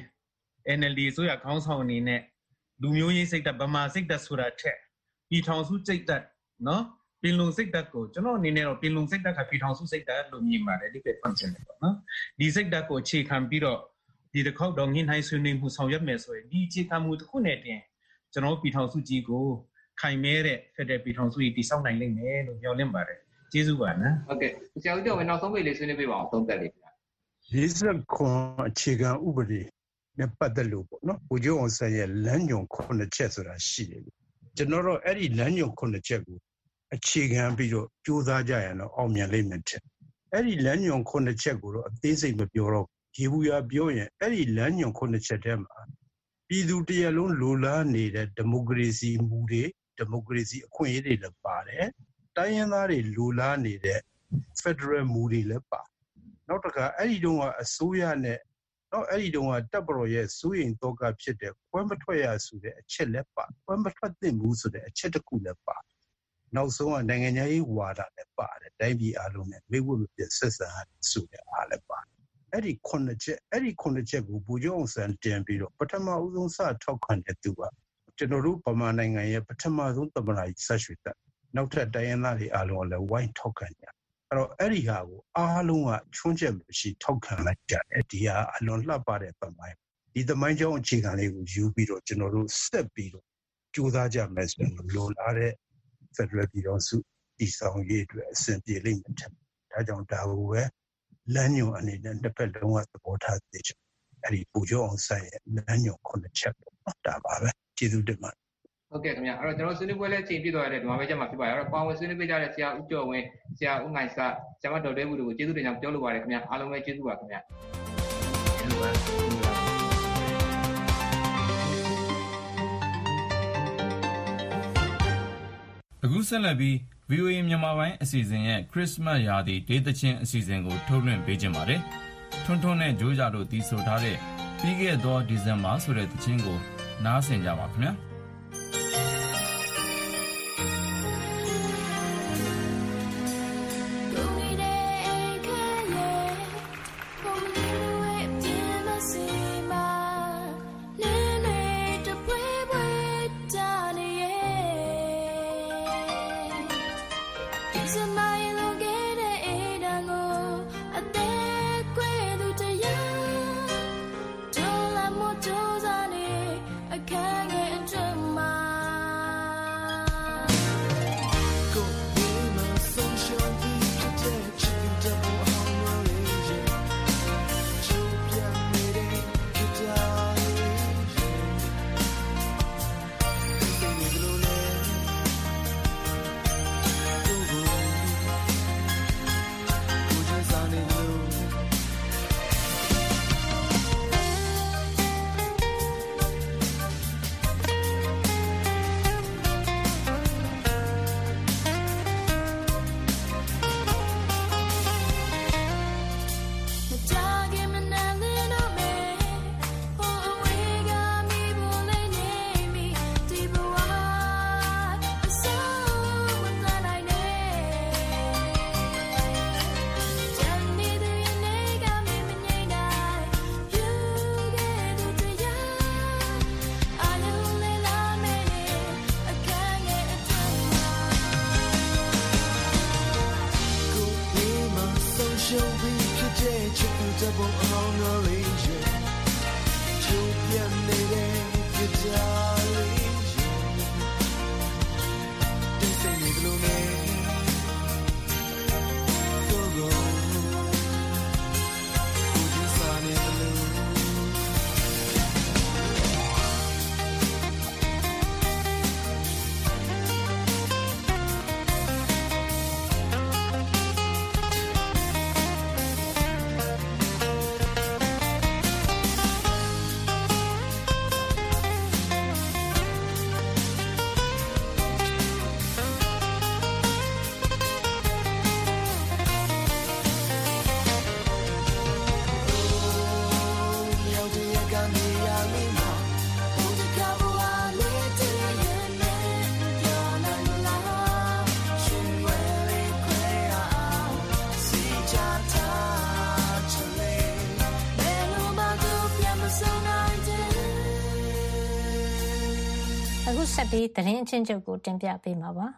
Speaker 19: N L D ဆိုရခေါင်းဆောင်အနေနဲ့လူမျိုးရေးစိတ်တက်ဗမာစိတ်တက်ဆိုတာထက်ပြည်ထောင်စုစိတ်တက်နော်ပင်လုံစိတ်တက်ကိုကျွန်တော်အနေနဲ့တော့ပင်လုံစိတ်တက်ကပြည်ထောင်စုစိတ်တက်လို့မြင်ပါတယ်ဒီပဲ function ပေါ့နော်ဒီစိတ်တက်ကိုအခြေခံပြီးတော့ဒီတစ်ခေါက်တော့ငင်းနိုင်ဆွေးနွေးမှုဆောင်ရွက်မယ်ဆိုရင်ဒီအခြေခံမှုတစ်ခုနဲ့တင်ကျွန်တော်ပြည်ထောင်စုကြီးကိုခိုင်မဲတဲ့ Federal ပြည်ထောင်စုကြီးတည်ဆောက်နိုင်လိမ့်မယ်လို့မျှော်လင့်ပါတယ်ကျေးဇူးပါနော်
Speaker 18: ဟုတ်ကဲ့ဆရာဦးကျော်ဝင်းနောက်ဆုံးပိတ်လေးဆွေးနွေးပေးပါအောင်သုံးသပ်လေးခင်ဗျာ
Speaker 21: ရေးစခွန်အခြေခံဥပဒေနဲ့ပတ်သက်လို့ပေါ့နော်ဘုရားအောင်ဆန်ရဲ့လမ်းညွန်ခုနှစ်ချက်ဆိုတာရှိတယ်ကျွန်တော်တို့အဲ့ဒီလမ်းညွန်ခုနှစ်ချက်ကိုအခြေခံပြီးတော့ကြိုးစားကြရအောင်အောင်မြင်လိမ့်မယ်တဲ့အဲ့ဒီလမ်းညွန်ခုနှစ်ချက်ကိုတော့အသေးစိတ်မပြောတော့ရေဘူးရပြောရင်အဲ့ဒီလမ်းညွန်ခုနှစ်ချက်ထဲမှာပြည်သူတရလုံးလိုလားနေတဲ့ဒီမိုကရေစီမူတွေဒီမိုကရေစီအခွင့်အရေးတွေလည်းပါတယ်တိုင်းရင်းသားတွေလိုလားနေတဲ့ Federal မူတွေလည်းပါနောက်တစ်ခါအဲ့ဒီတုန်းကအစိုးရနဲ့တော့အဲ့ဒီတုန်းကတပ်ပတော်ရဲ့စိုးရိမ်တော့ကဖြစ်တဲ့ကွဲမထွက်ရဆိုတဲ့အချက်လည်းပါကွဲမထွက်သင့်ဘူးဆိုတဲ့အချက်တစ်ခုလည်းပါနောက်ဆုံးကနိုင်ငံရေးဝါဒလည်းပါတယ်တိုင်းပြည်အလုံးနဲ့မိဝတ်မပြတ်ဆက်ဆံဆိုတဲ့အားလည်းပါအဲ့ဒီခုနှစ်ချက်အဲ့ဒီခုနှစ်ချက်ကိုဘူကျောင်းဆန်တင်ပြီးတော့ပထမဦးဆုံးစထောက်ခံတဲ့သူကကျွန်တော်တို့ဗမာနိုင်ငံရဲ့ပထမဆုံးသမ္မတကြီးဆက်ရွှေတက်နောက်ထပ်တိုင်းရင်းသားတွေအားလုံးလည်းဝိုင်းထောက်ခံကြအဲ့တော့အဲ့ဒီဟာကိုအားလုံးကချွန်းချက်မရှိထောက်ခံလိုက်ကြတယ်ဒီဟာအလွန်လှပတဲ့သမိုင်းဒီသမိုင်းကြောင်းအခြေခံလေးကိုယူပြီးတော့ကျွန်တော်တို့ဆက်ပြီးတော့ကြိုးစားကြမယ်ဆိုရင်လိုလားတဲ့ Federal ပြည်ထောင်စုတည်ဆောက်ရေးအတွက်အဆင်ပြေလိမ့်မယ်ဒါကြောင့်ဒါကိုပဲလမ်းညွန်အနေနဲ့တစ်ဖက်လုံးကသဘောထားသိချင်အဲ့ဒီပူကျော်အောင်ဆိုင်ရဲ့လမ်းညွန်ခုနှစ်ချက်ပေါ့ဒါပါပဲကျေးဇူးတင်ပါတယ်
Speaker 18: ဟုတ်ကဲ့ခင်ဗျာအဲ့တော့ကျွန်တော်ဆွေးနွေးပွဲလည်းချိန်ပြည့်သွားတဲ့ဒီမှာပဲချက်မှာဖြစ်ပါရတော့ပါဝင်ဆွေးနွေးပေးကြတဲ့ဆရာဦးကျော်ဝင်းဆရာဦးငိုင်စဆရာမဒေါ်တဲဘူးတို့ကိုကျေးဇူးတင်ကြောင်းပြောလိုပါတယ်ခင်ဗျာအားလုံးပဲကျေးဇူးပါခင်ဗျာကျေးဇူးပါ
Speaker 1: အခုဆက်လက်ပြီး ဗီအိုအေ မြန်မာပိုင်းအစီအစဉ်ရဲ့ခရစ်စမတ်ရာသီဒေသချင်းအစီအစဉ်ကိုထုတ်လွှင့်ပေးခြင်းပါတယ်။ထွန်းထွန်းနဲ့ဂျိုးကြတို့တီးဆိုထားတဲ့ပြီးခဲ့သောဒီဇင်ဘာဆိုတဲ့သချင်းကိုနားဆင်ကြပါခင်ဗျာ။အခုဆက်ပြီးသတင်းအချင်းချုပ်ကိုတင်ပြပေးမှာပါ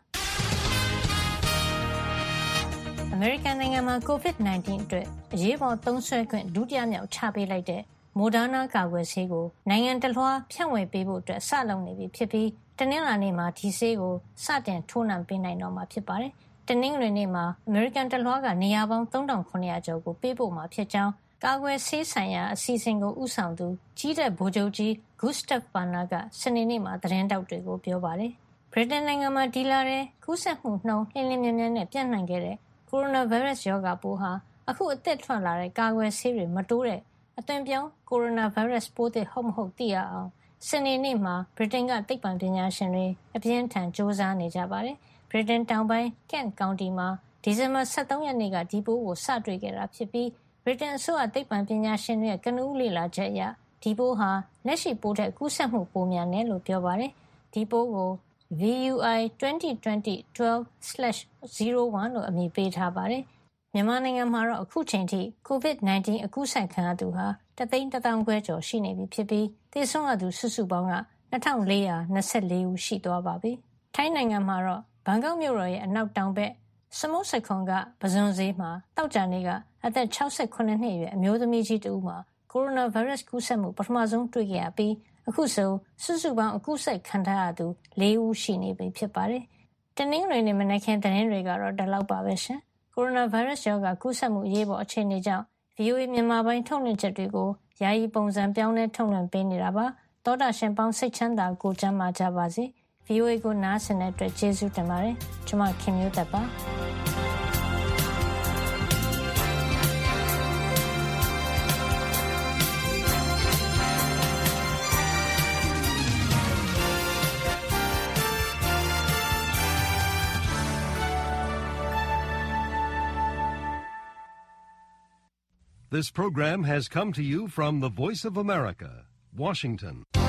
Speaker 1: ။ အမေရိကန်နိုင်ငံမှာ ကိုဗစ် ၁၉ အတွက်အရေးပေါ်သုံးစွဲခွင့်ဒုတိယမြောက်ချပေးလိုက်တဲ့ Moderna ကာကွယ်ဆေးကိုနိုင်ငံတလွှားဖြန့်ဝေပေးဖို့အတွက်စလုပ်နေပြီဖြစ်ပြီးတနင်္လာနေ့မှာဒီဆေးကိုစတင်ထိုးနှံပေးနိုင်တော့မှာဖြစ်ပါတယ်။တနင်္ဂနွေနေ့မှာအမေရိကန်တလွှားကနေရာပေါင်း သုံးထောင်ခုနှစ်ရာ ကျော်ကိုပေးပို့မှာဖြစ်ကြောင်းကာကွယ်ဆေးဆိုင်ရာအစီအစဉ်ကိုဦးဆောင်သူကြီးတဲ့ဗိုလ်ချုပ်ကြီး Gustav Perna ကစနေနေ့မှာသတင်းတောက်တွေကိုပြောပါတယ်။ ဗြိတိန်နိုင်ငံမှာဒီလထဲကူးစက်မှုနှုန်းလျင်လျင်မြန်မြန်နဲ့ပြန့်နှံ့ခဲ့တဲ့ကိုရိုနာဗိုင်းရပ်စ်ရောဂါပိုးဟာအခုအသစ်ထွက်လာတဲ့ကာကွယ်ဆေးတွေမတိုးတဲ့အသွင်ပြောင်းကိုရိုနာဗိုင်းရပ်စ်ပိုးသစ်ဟုတ်မဟုတ်သိရအောင်စနေနေ့မှာဗြိတိန်ကသိပ္ပံပညာရှင်တွေအပြင်းထန်စူးစမ်းနေကြပါတယ်။ဗြိတိန်တောင်ပိုင်း Kent ကောင်တီမှာဒီဇင်ဘာ ၁၃ ရက်နေ့ကဒီပိုးကိုစတွေ့ခဲ့တာဖြစ်ပြီးဗြိတိန်အစိုးရသိပ္ပံပညာရှင်တွေရဲ့ကနဦးလေ့လာချက်အရဒီပိုးဟာလက်ရှိပိုးထက်ကူးစက်မှုပိုများတယ်လို့ပြောပါတယ်။ဒီပိုးကို ဗီ ယူ အိုင် ၂၀၂၀ ၁၂ ဇီရို ၁ လို့အမည်ပေးထားပါတယ်။မြန်မာနိုင်ငံမှာတော့အခုချိန်ထိကိုဗစ် ၁၉ အကူးစက်ခံရသူဟာတသိန်းတသောင်းခွဲကျော်ရှိနေပြီဖြစ်ပြီးသေဆုံးရသူစုစုပေါင်းက၂၄၂၄ ဦးရှိသွားပါပြီ။ထိုင်းနိုင်ငံမှာတော့ဘန်ကောက်မြို့တော်ရဲ့အနောက်တောင်ဘက်စမုတ်စခွန်ကပဇွန်ဈေးမှာတောက်ကြနေ့ကအသက်၆၉နှစ်အရွယ်အမျိုးသမီးကြီးတဦးမှာကိုရိုနာဗိုင်းရပ်စ်ကူးစက်မှုပထမဆုံးတွေ့ခဲ့ရပြီးအခုဆိုစုစုပေါင်းအကူးစက်ခံထားရသူ၄ဦးရှိနေပြီဖြစ်ပါတယ်။တနင်္ဂနွေနေ့မနက်ခင်းသတင်းတွေကတော့ဒီလောက်ပါပဲရှင်။ကိုရိုနာဗိုင်းရပ်စ်ရောဂါကူးစက်မှုအရေးပေါ်အခြေအနေကြောင့် ဗွီအိုအေ မြန်မာပိုင်းထုတ်လွှင့်ချက်တွေကိုယာယီပုံစံပြောင်းလဲထုတ်လွှင့်ပေးနေတာပါ။သောတာရှင်ပေါင်းစိတ်ချမ်းသာကိုကျန်းမာကြပါစေ။ ဗွီအိုအေကိုနားဆင်တဲ့အတွက်ကျေးဇူးတင်ပါတယ်။ကျွန်မခင်မျိုးသက်ပါ။
Speaker 3: This program has come to you from the Voice of America, Washington.